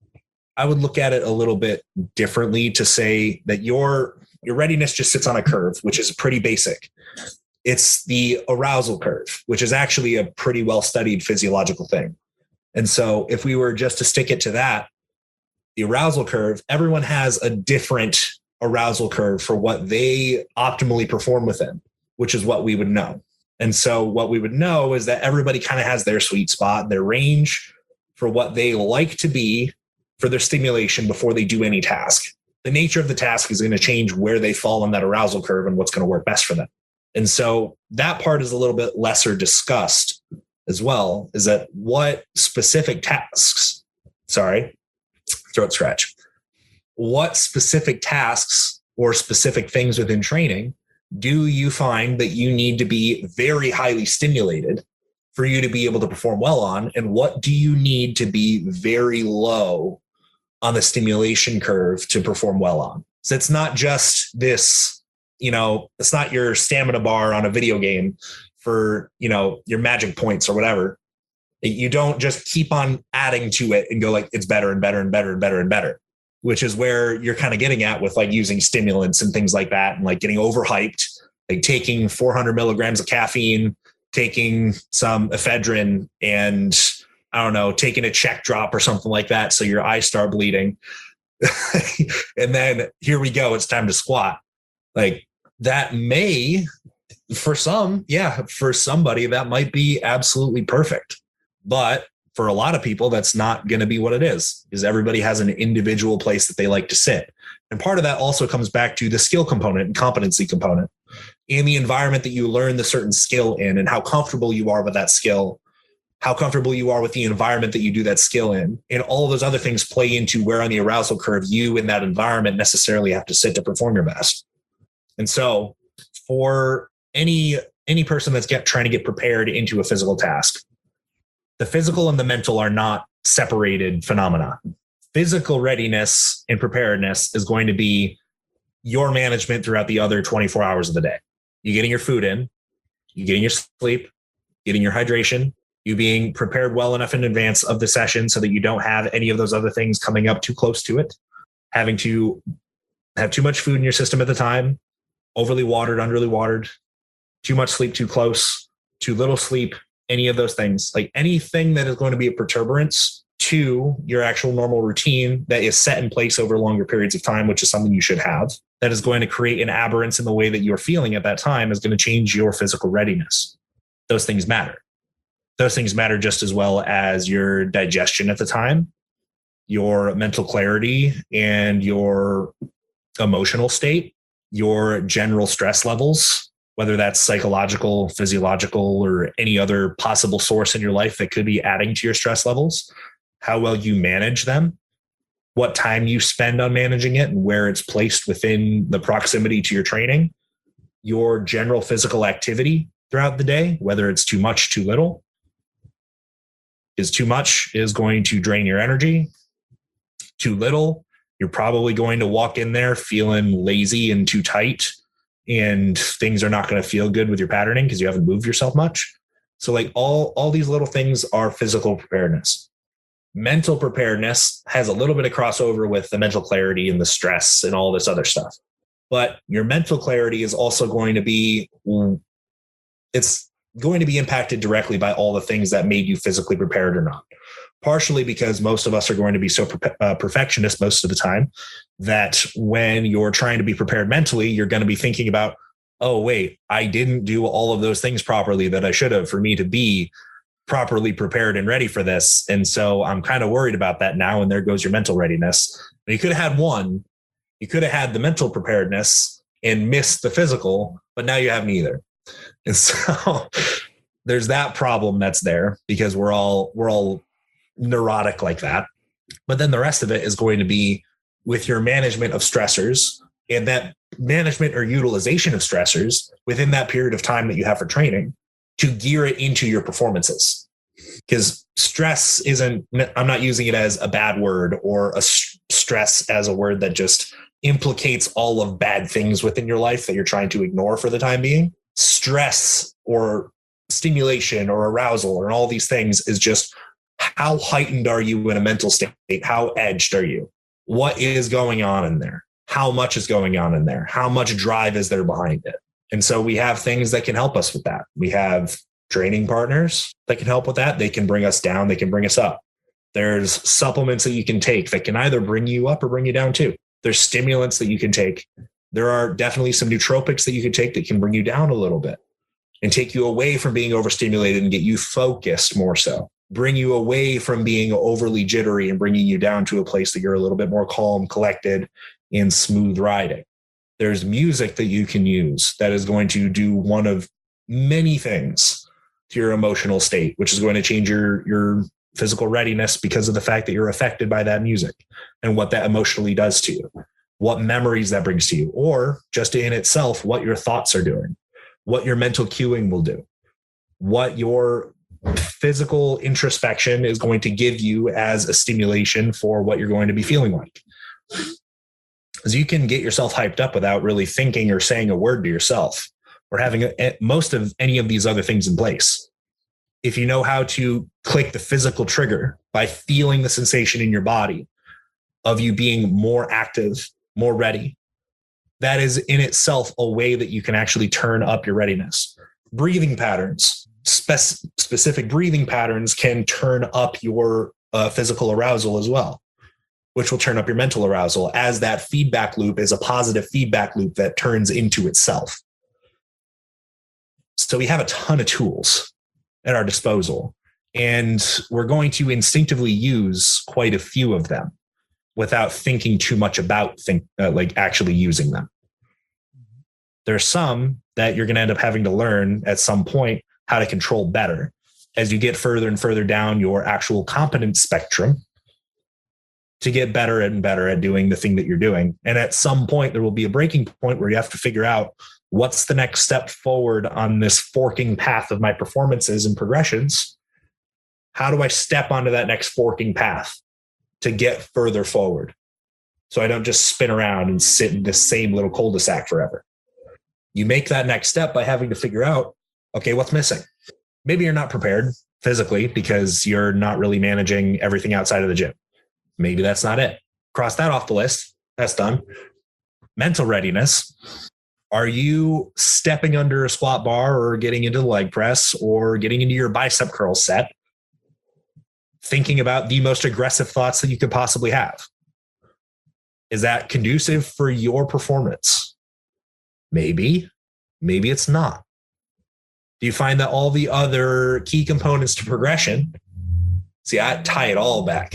I would look at it a little bit differently to say that your your readiness just sits on a curve, which is pretty basic. It's the arousal curve, which is actually a pretty well-studied physiological thing. And so if we were just to stick it to that, the arousal curve, everyone has a different arousal curve for what they optimally perform within, which is what we would know. And so what we would know is that everybody kind of has their sweet spot, their range for what they like to be for their stimulation before they do any task. The nature of the task is going to change where they fall on that arousal curve and what's going to work best for them. And so that part is a little bit lesser discussed as well, is that what specific tasks, sorry, throat scratch, what specific tasks or specific things within training do you find that you need to be very highly stimulated for you to be able to perform well on? And what do you need to be very low on the stimulation curve to perform well on? So it's not just this, you know, it's not your stamina bar on a video game for, you know, your magic points or whatever. You don't just keep on adding to it and go like, it's better and better and better and better and better, which is where you're kind of getting at with like using stimulants and things like that and like getting overhyped, like taking four hundred milligrams of caffeine, taking some ephedrine and I don't know, taking a check drop or something like that. So your eyes start bleeding. And then here we go. It's time to squat. Like that may, for some, yeah, for somebody that might be absolutely perfect. But for a lot of people, that's not going to be what it is, because everybody has an individual place that they like to sit. And part of that also comes back to the skill component and competency component in the environment that you learn the certain skill in and how comfortable you are with that skill, how comfortable you are with the environment that you do that skill in. And all of those other things play into where on the arousal curve you in that environment necessarily have to sit to perform your best. And so for any, any person that's get, trying to get prepared into a physical task, the physical and the mental are not separated phenomena. Physical readiness and preparedness is going to be your management throughout the other twenty-four hours of the day. You getting your food in, you getting your sleep, getting your hydration, you being prepared well enough in advance of the session so that you don't have any of those other things coming up too close to it, having to have too much food in your system at the time, overly watered, underly watered, too much sleep too close, too little sleep, any of those things, like anything that is going to be a perturbance to your actual normal routine that is set in place over longer periods of time, which is something you should have, that is going to create an aberrance in the way that you're feeling at that time is going to change your physical readiness. Those things matter. Those things matter just as well as your digestion at the time, your mental clarity and your emotional state, your general stress levels, whether that's psychological, physiological, or any other possible source in your life that could be adding to your stress levels, how well you manage them, what time you spend on managing it and where it's placed within the proximity to your training, your general physical activity throughout the day, whether it's too much, too little. Is too much is going to drain your energy. Too little, you're probably going to walk in there feeling lazy and too tight, and things are not going to feel good with your patterning because you haven't moved yourself much. So like all, all these little things are physical preparedness. Mental preparedness has a little bit of crossover with the mental clarity and the stress and all this other stuff. But your mental clarity is also going to be, it's going to be impacted directly by all the things that made you physically prepared or not. Partially because most of us are going to be so uh, perfectionist most of the time that when you're trying to be prepared mentally, you're going to be thinking about, oh, wait, I didn't do all of those things properly that I should have for me to be properly prepared and ready for this. And so I'm kind of worried about that now. And there goes your mental readiness. You could have had one, you could have had the mental preparedness and missed the physical, but now you have neither. And so there's that problem that's there because we're all we're all neurotic like that. But then the rest of it is going to be with your management of stressors and that management or utilization of stressors within that period of time that you have for training to gear it into your performances. Because stress isn't, I'm not using it as a bad word or a stress as a word that just implicates all of bad things within your life that you're trying to ignore for the time being. Stress or stimulation or arousal or all these things is just how heightened are you in a mental state? How edged are you? What is going on in there? How much is going on in there? How much drive is there behind it? And so we have things that can help us with that. We have training partners that can help with that. They can bring us down. They can bring us up. There's supplements that you can take that can either bring you up or bring you down too. There's stimulants that you can take. There are definitely some nootropics that you can take that can bring you down a little bit and take you away from being overstimulated and get you focused more so. Bring you away from being overly jittery and bringing you down to a place that you're a little bit more calm, collected, and smooth riding. There's music that you can use that is going to do one of many things to your emotional state, which is going to change your, your physical readiness because of the fact that you're affected by that music and what that emotionally does to you, what memories that brings to you, or just in itself, what your thoughts are doing, what your mental cueing will do, what your physical introspection is going to give you as a stimulation for what you're going to be feeling like. Because you can get yourself hyped up without really thinking or saying a word to yourself or having a, most of any of these other things in place. If you know how to click the physical trigger by feeling the sensation in your body of you being more active, more ready, that is in itself a way that you can actually turn up your readiness. Breathing patterns, spec- specific breathing patterns can turn up your uh, physical arousal as well, which will turn up your mental arousal as that feedback loop is a positive feedback loop that turns into itself. So we have a ton of tools at our disposal, and we're going to instinctively use quite a few of them without thinking too much about think, uh, like actually using them. There's some that you're going to end up having to learn at some point how to control better as you get further and further down your actual competence spectrum to get better and better at doing the thing that you're doing. And at some point, there will be a breaking point where you have to figure out what's the next step forward on this forking path of my performances and progressions. How do I step onto that next forking path to get further forward so I don't just spin around and sit in the same little cul-de-sac forever? You make that next step by having to figure out, okay, what's missing? Maybe you're not prepared physically because you're not really managing everything outside of the gym. Maybe that's not it. Cross that off the list. That's done. Mental readiness. Are you stepping under a squat bar or getting into the leg press or getting into your bicep curl set, thinking about the most aggressive thoughts that you could possibly have? Is that conducive for your performance? Maybe, maybe it's not. Do you find that all the other key components to progression, see, I tie it all back.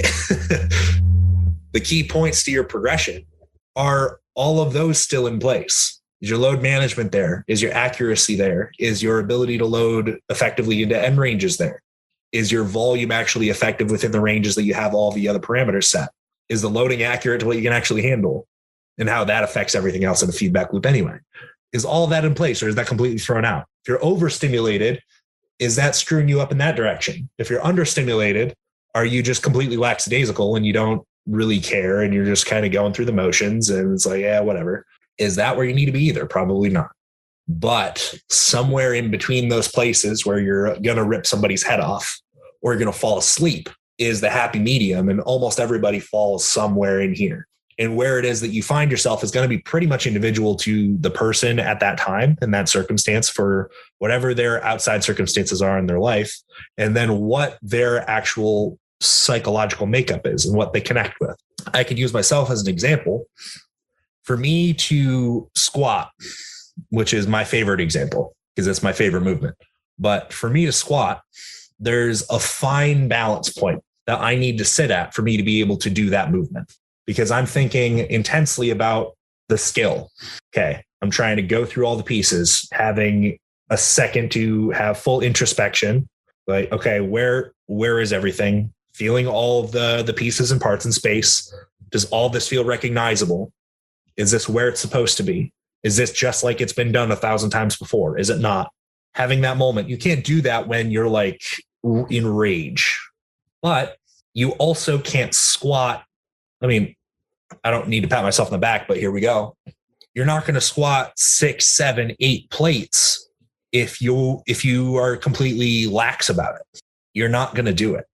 The key points to your progression are all of those still in place? Is your load management there? Is your accuracy there? Is your ability to load effectively into end ranges there? Is your volume actually effective within the ranges that you have all the other parameters set? Is the loading accurate to what you can actually handle and how that affects everything else in the feedback loop anyway? Is all that in place or is that completely thrown out? If you're overstimulated, is that screwing you up in that direction? If you're understimulated, are you just completely lackadaisical and you don't really care and you're just kind of going through the motions and it's like, yeah, whatever. Is that where you need to be either? Probably not. But somewhere in between those places where you're going to rip somebody's head off or you're going to fall asleep is the happy medium. And almost everybody falls somewhere in here. And where it is that you find yourself is going to be pretty much individual to the person at that time and that circumstance for whatever their outside circumstances are in their life. And then what their actual psychological makeup is and what they connect with. I could use myself as an example. For me to squat, which is my favorite example because it's my favorite movement. But for me to squat, there's a fine balance point that I need to sit at for me to be able to do that movement. Because I'm thinking intensely about the skill. Okay, I'm trying to go through all the pieces, having a second to have full introspection. Like, okay, where where is everything? Feeling all of the, the pieces and parts in space. Does all this feel recognizable? Is this where it's supposed to be? Is this just like it's been done a thousand times before? Is it not? Having that moment. You can't do that when you're like in rage. But you also can't squat. I mean, I don't need to pat myself on the back, but here we go. You're not going to squat six, seven, eight plates if you if you are completely lax about it. You're not going to do it.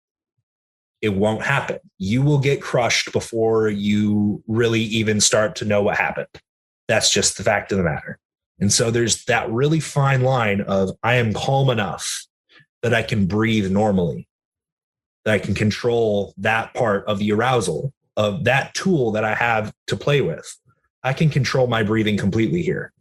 It won't happen. You will get crushed before you really even start to know what happened. That's just the fact of the matter. And so there's that really fine line of I am calm enough that I can breathe normally, that I can control that part of the arousal, of that tool that I have to play with. I can control my breathing completely here.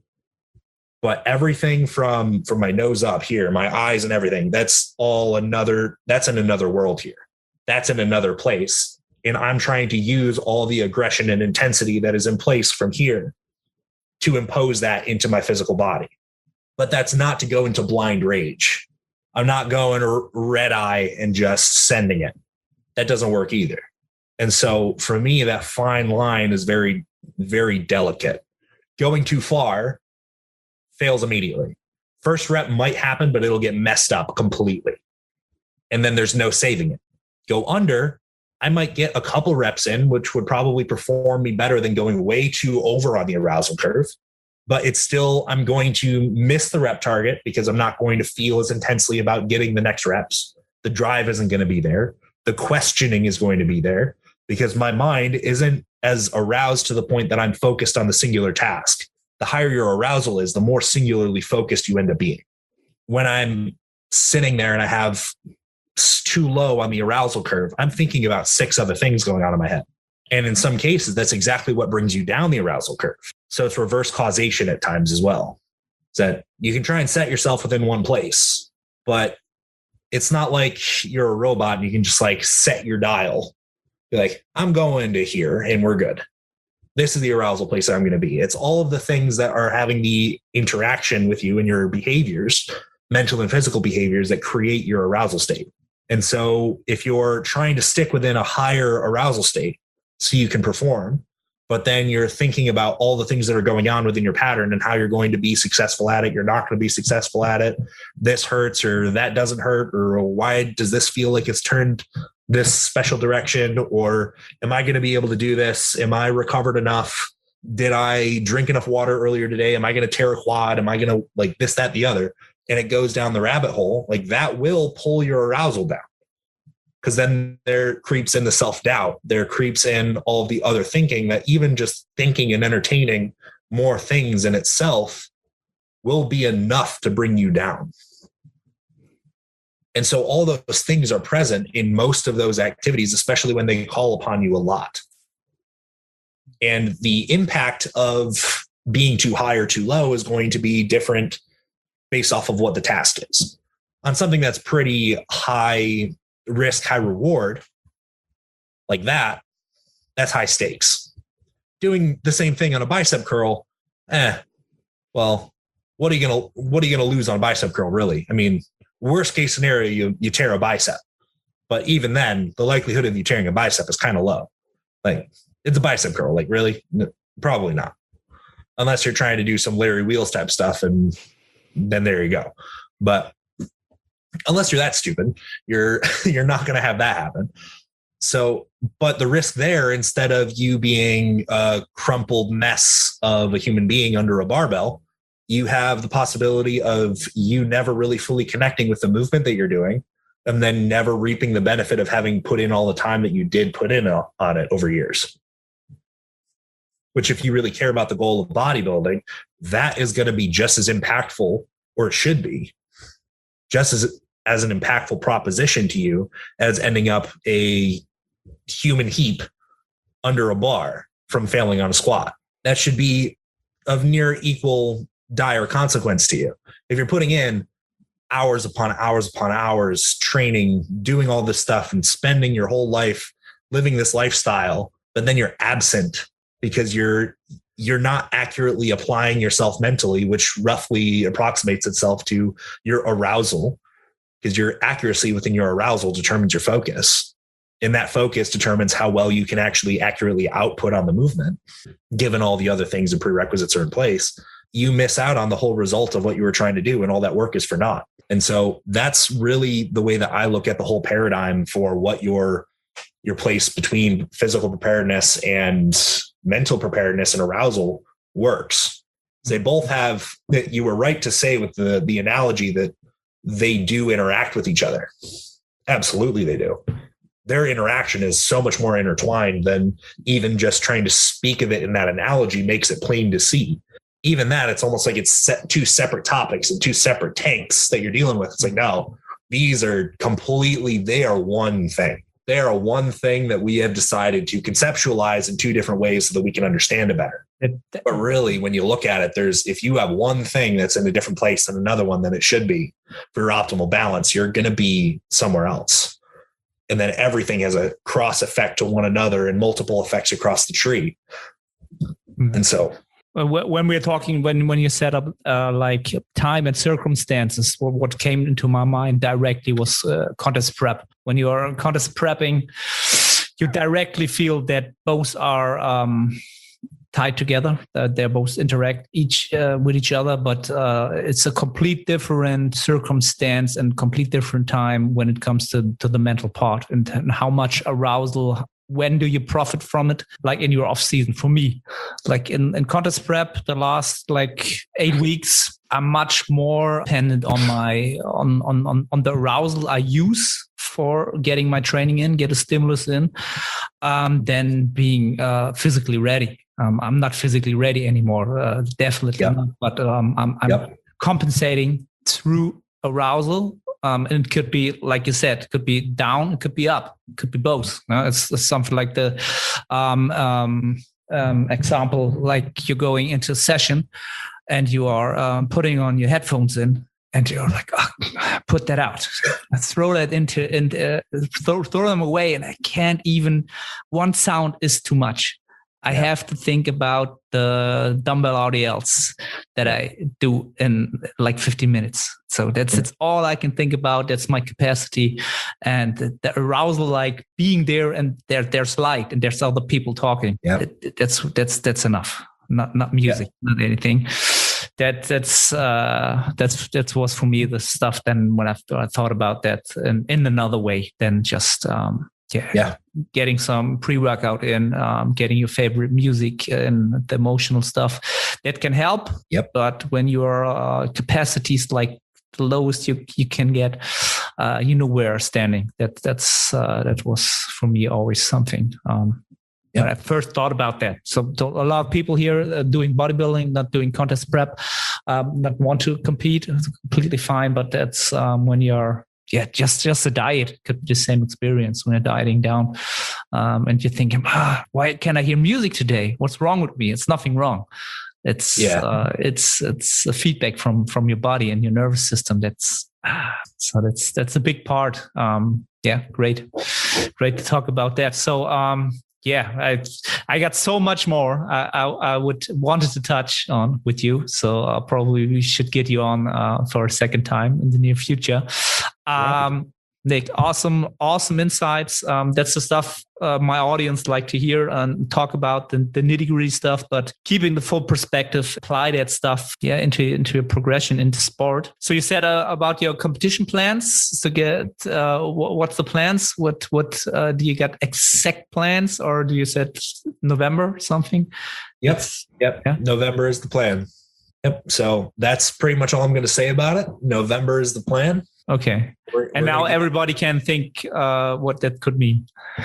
But everything from, from my nose up here, my eyes and everything, that's all another, that's in another world here. That's in another place. And I'm trying to use all the aggression and intensity that is in place from here to impose that into my physical body. But that's not to go into blind rage. I'm not going red eye and just sending it. That doesn't work either. And so for me, that fine line is very, very delicate. Going too far fails immediately. First rep might happen, but it'll get messed up completely. And then there's no saving it. Go under, I might get a couple reps in, which would probably perform me better than going way too over on the arousal curve. But it's still, I'm going to miss the rep target because I'm not going to feel as intensely about getting the next reps. The drive isn't going to be there. The questioning is going to be there because my mind isn't as aroused to the point that I'm focused on the singular task. The higher your arousal is, the more singularly focused you end up being. When I'm sitting there and I have too low on the arousal curve, I'm thinking about six other things going on in my head. And in some cases, that's exactly what brings you down the arousal curve. So it's reverse causation at times as well. It's that you can try and set yourself within one place, but it's not like you're a robot and you can just like set your dial. Be like, I'm going to here and we're good. This is the arousal place that I'm going to be. It's all of the things that are having the interaction with you and your behaviors, mental and physical behaviors that create your arousal state. And so if you're trying to stick within a higher arousal state so you can perform, but then you're thinking about all the things that are going on within your pattern and how you're going to be successful at it, you're not going to be successful at it, this hurts or that doesn't hurt, or why does this feel like it's turned this special direction, or am I going to be able to do this? Am I recovered enough? Did I drink enough water earlier today? Am I going to tear a quad? Am I going to like this, that, the other? And it goes down the rabbit hole. Like that will pull your arousal down, because then there creeps in the self-doubt. There creeps in all of the other thinking that even just thinking and entertaining more things in itself will be enough to bring you down. And so all those things are present in most of those activities, especially when they call upon you a lot. And the impact of being too high or too low is going to be different based off of what the task is. On something that's pretty high risk, high reward, like that, that's high stakes. Doing the same thing on a bicep curl, eh, well, what are you gonna what are you gonna lose on a bicep curl, really? I mean, worst case scenario, you you tear a bicep. But even then, the likelihood of you tearing a bicep is kind of low. Like, it's a bicep curl. Like, really? No, probably not. Unless you're trying to do some Larry Wheels type stuff, and then there you go. But unless you're that stupid, you're you're not going to have that happen. So, but the risk there, instead of you being a crumpled mess of a human being under a barbell, you have the possibility of you never really fully connecting with the movement that you're doing, and then never reaping the benefit of having put in all the time that you did put in on it over years. Which, if you really care about the goal of bodybuilding, that is going to be just as impactful, or it should be, just as, as an impactful proposition to you as ending up a human heap under a bar from failing on a squat. That should be of near equal dire consequence to you. If you're putting in hours upon hours upon hours training, doing all this stuff and spending your whole life living this lifestyle, but then you're absent because you're you're not accurately applying yourself mentally, which roughly approximates itself to your arousal, because your accuracy within your arousal determines your focus. And that focus determines how well you can actually accurately output on the movement, given all the other things and prerequisites are in place. You miss out on the whole result of what you were trying to do, and all that work is for naught. And so that's really the way that I look at the whole paradigm for what your, your place between physical preparedness and mental preparedness and arousal works. They both have, that you were right to say with the, the analogy that they do interact with each other. Absolutely, they do. Their interaction is so much more intertwined than even just trying to speak of it in that analogy makes it plain to see. Even that, it's almost like it's set two separate topics and two separate tanks that you're dealing with. It's like, no, these are completely, they are one thing. They are one thing that we have decided to conceptualize in two different ways so that we can understand it better. But really, when you look at it, there's, if you have one thing that's in a different place than another one than it should be for your optimal balance, you're going to be somewhere else. And then everything has a cross effect to one another and multiple effects across the tree. Mm-hmm. And so when we're talking, when, when you set up uh, like time and circumstances, what came into my mind directly was uh, contest prep. When you are contest prepping, you directly feel that both are um, tied together. Uh, they're both interact each uh, with each other, but uh, it's a complete different circumstance and complete different time when it comes to, to the mental part and, and how much arousal. When do you profit from it? Like in your off season, for me, like in, in contest prep, the last like eight weeks, I'm much more dependent on my, on, on, on, on the arousal I use for getting my training in, get a stimulus in, um, than being uh, physically ready. Um, I'm not physically ready anymore. Uh, definitely yep. not, but um, I'm, I'm yep. compensating through arousal. Um, and it could be, like you said, it could be down, it could be up, it could be both. No? It's, it's something like the um, um, um, example, like you're going into a session and you are um, putting on your headphones in and you're like, oh, put that out, throw that into, and uh, throw, throw them away. And I can't even, one sound is too much. I yeah. have to think about the dumbbell R D Ls that I do in like fifteen minutes. So that's it's all I can think about. That's my capacity, and the, the arousal, like being there, and there there's light and there's other people talking. Yeah, that's that's that's enough. Not not music, yeah. not anything. That that's uh, that's that was for me the stuff. Then when I, I thought about that in, in another way than just. Um, Yeah, yeah, getting some pre-workout in, um, getting your favorite music and the emotional stuff that can help. Yep. But when your uh, capacity is like the lowest you you can get, uh, you know where standing. That that's uh, that was for me always something. Um, yep. When I first thought about that. So a lot of people here uh, doing bodybuilding, not doing contest prep, um, not want to compete. It's completely fine. But that's um, when you're Yeah, just just a diet could be the same experience when you're dieting down, um, and you're thinking, ah, why can't I hear music today? What's wrong with me? It's nothing wrong. It's yeah. uh, it's it's a feedback from from your body and your nervous system. That's ah, so that's that's a big part. Um, yeah, great, great to talk about that. So. Um, Yeah, I I got so much more I, I, I would wanted to touch on with you. So uh, probably we should get you on uh, for a second time in the near future. Um, Nick, awesome, awesome insights. Um, that's the stuff uh, my audience like to hear and talk about, the, the nitty gritty stuff, but keeping the full perspective, apply that stuff, yeah, into into a progression into sport. So you said uh, about your competition plans. So get uh, what's the plans? What what uh, do you got exact plans, or do you said November something? Yep, yep. Yeah. November is the plan. Yep. So that's pretty much all I'm going to say about it. November is the plan. Okay. We're, and we're now everybody can think uh, what that could mean.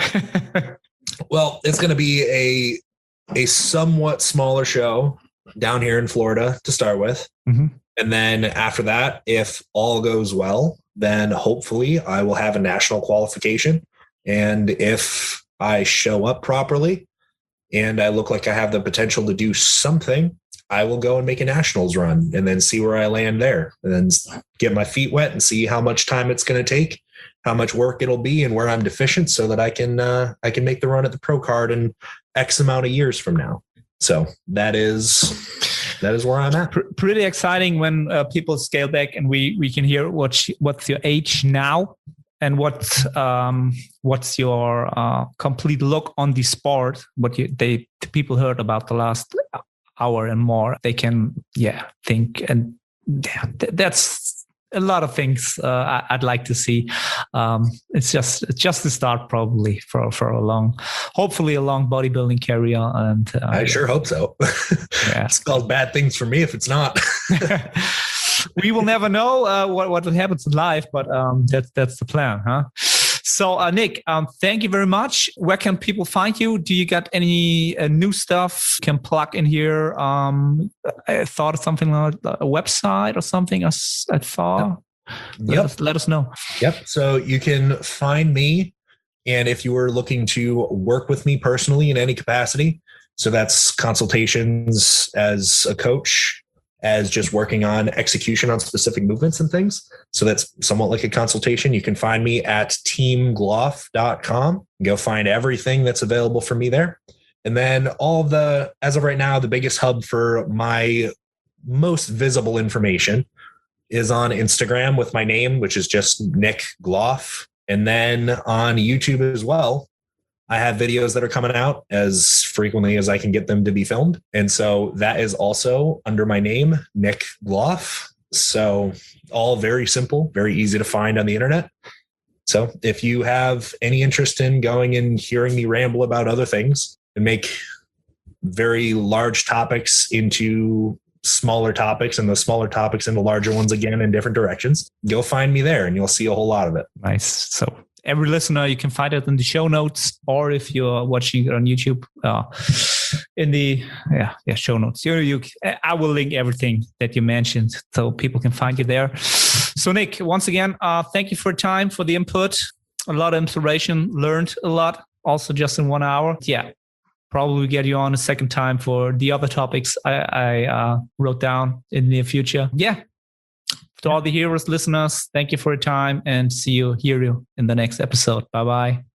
Well, it's going to be a a somewhat smaller show down here in Florida to start with. Mm-hmm. And then after that, if all goes well, then hopefully I will have a national qualification. And if I show up properly and I look like I have the potential to do something, I will go and make a nationals run and then see where I land there, and then get my feet wet and see how much time it's going to take, how much work it'll be, and where I'm deficient, so that I can uh, I can make the run at the pro card in X amount of years from now. So that is that is where I'm at. P- pretty exciting when uh, people scale back and we we can hear what sh- what's your age now and what um, what's your uh, complete look on the sport. What you, they the people heard about the last hour and more, they can yeah think and yeah, th- that's. A lot of things uh, I'd like to see. Um, it's just it's just the start, probably for for a long, hopefully a long bodybuilding career. And uh, I sure hope so. Yeah. It's called bad things for me if it's not. We will never know uh, what what happens in life, but um, that's that's the plan, huh? So, uh, Nick, um, thank you very much. Where can people find you? Do you got any uh, new stuff can plug in here? Um, I thought of something like a website or something. As I thought. Let, Yep. us, let us know. Yep. So you can find me. And if you were looking to work with me personally in any capacity, so that's consultations as a coach, as just working on execution on specific movements and things. So that's somewhat like a consultation. You can find me at team gloff dot com. Go find everything that's available for me there. And then all the, as of right now, the biggest hub for my most visible information is on Instagram with my name, which is just Nick Gloff. And then on YouTube as well, I have videos that are coming out as frequently as I can get them to be filmed. And so that is also under my name, Nick Gloff. So all very simple, very easy to find on the internet. So if you have any interest in going and hearing me ramble about other things and make very large topics into smaller topics and the smaller topics into larger ones again in different directions, go find me there and you'll see a whole lot of it. Nice. So every listener, you can find it in the show notes, or if you're watching it on YouTube, uh, in the yeah yeah show notes. You, you, I will link everything that you mentioned so people can find you there. So Nick, once again, uh, thank you for your time, for the input. A lot of inspiration, learned a lot, also just in one hour. Yeah, probably get you on a second time for the other topics I, I uh, wrote down in the near future. Yeah. To all the heroes listeners, thank you for your time and see you, hear you in the next episode. Bye-bye.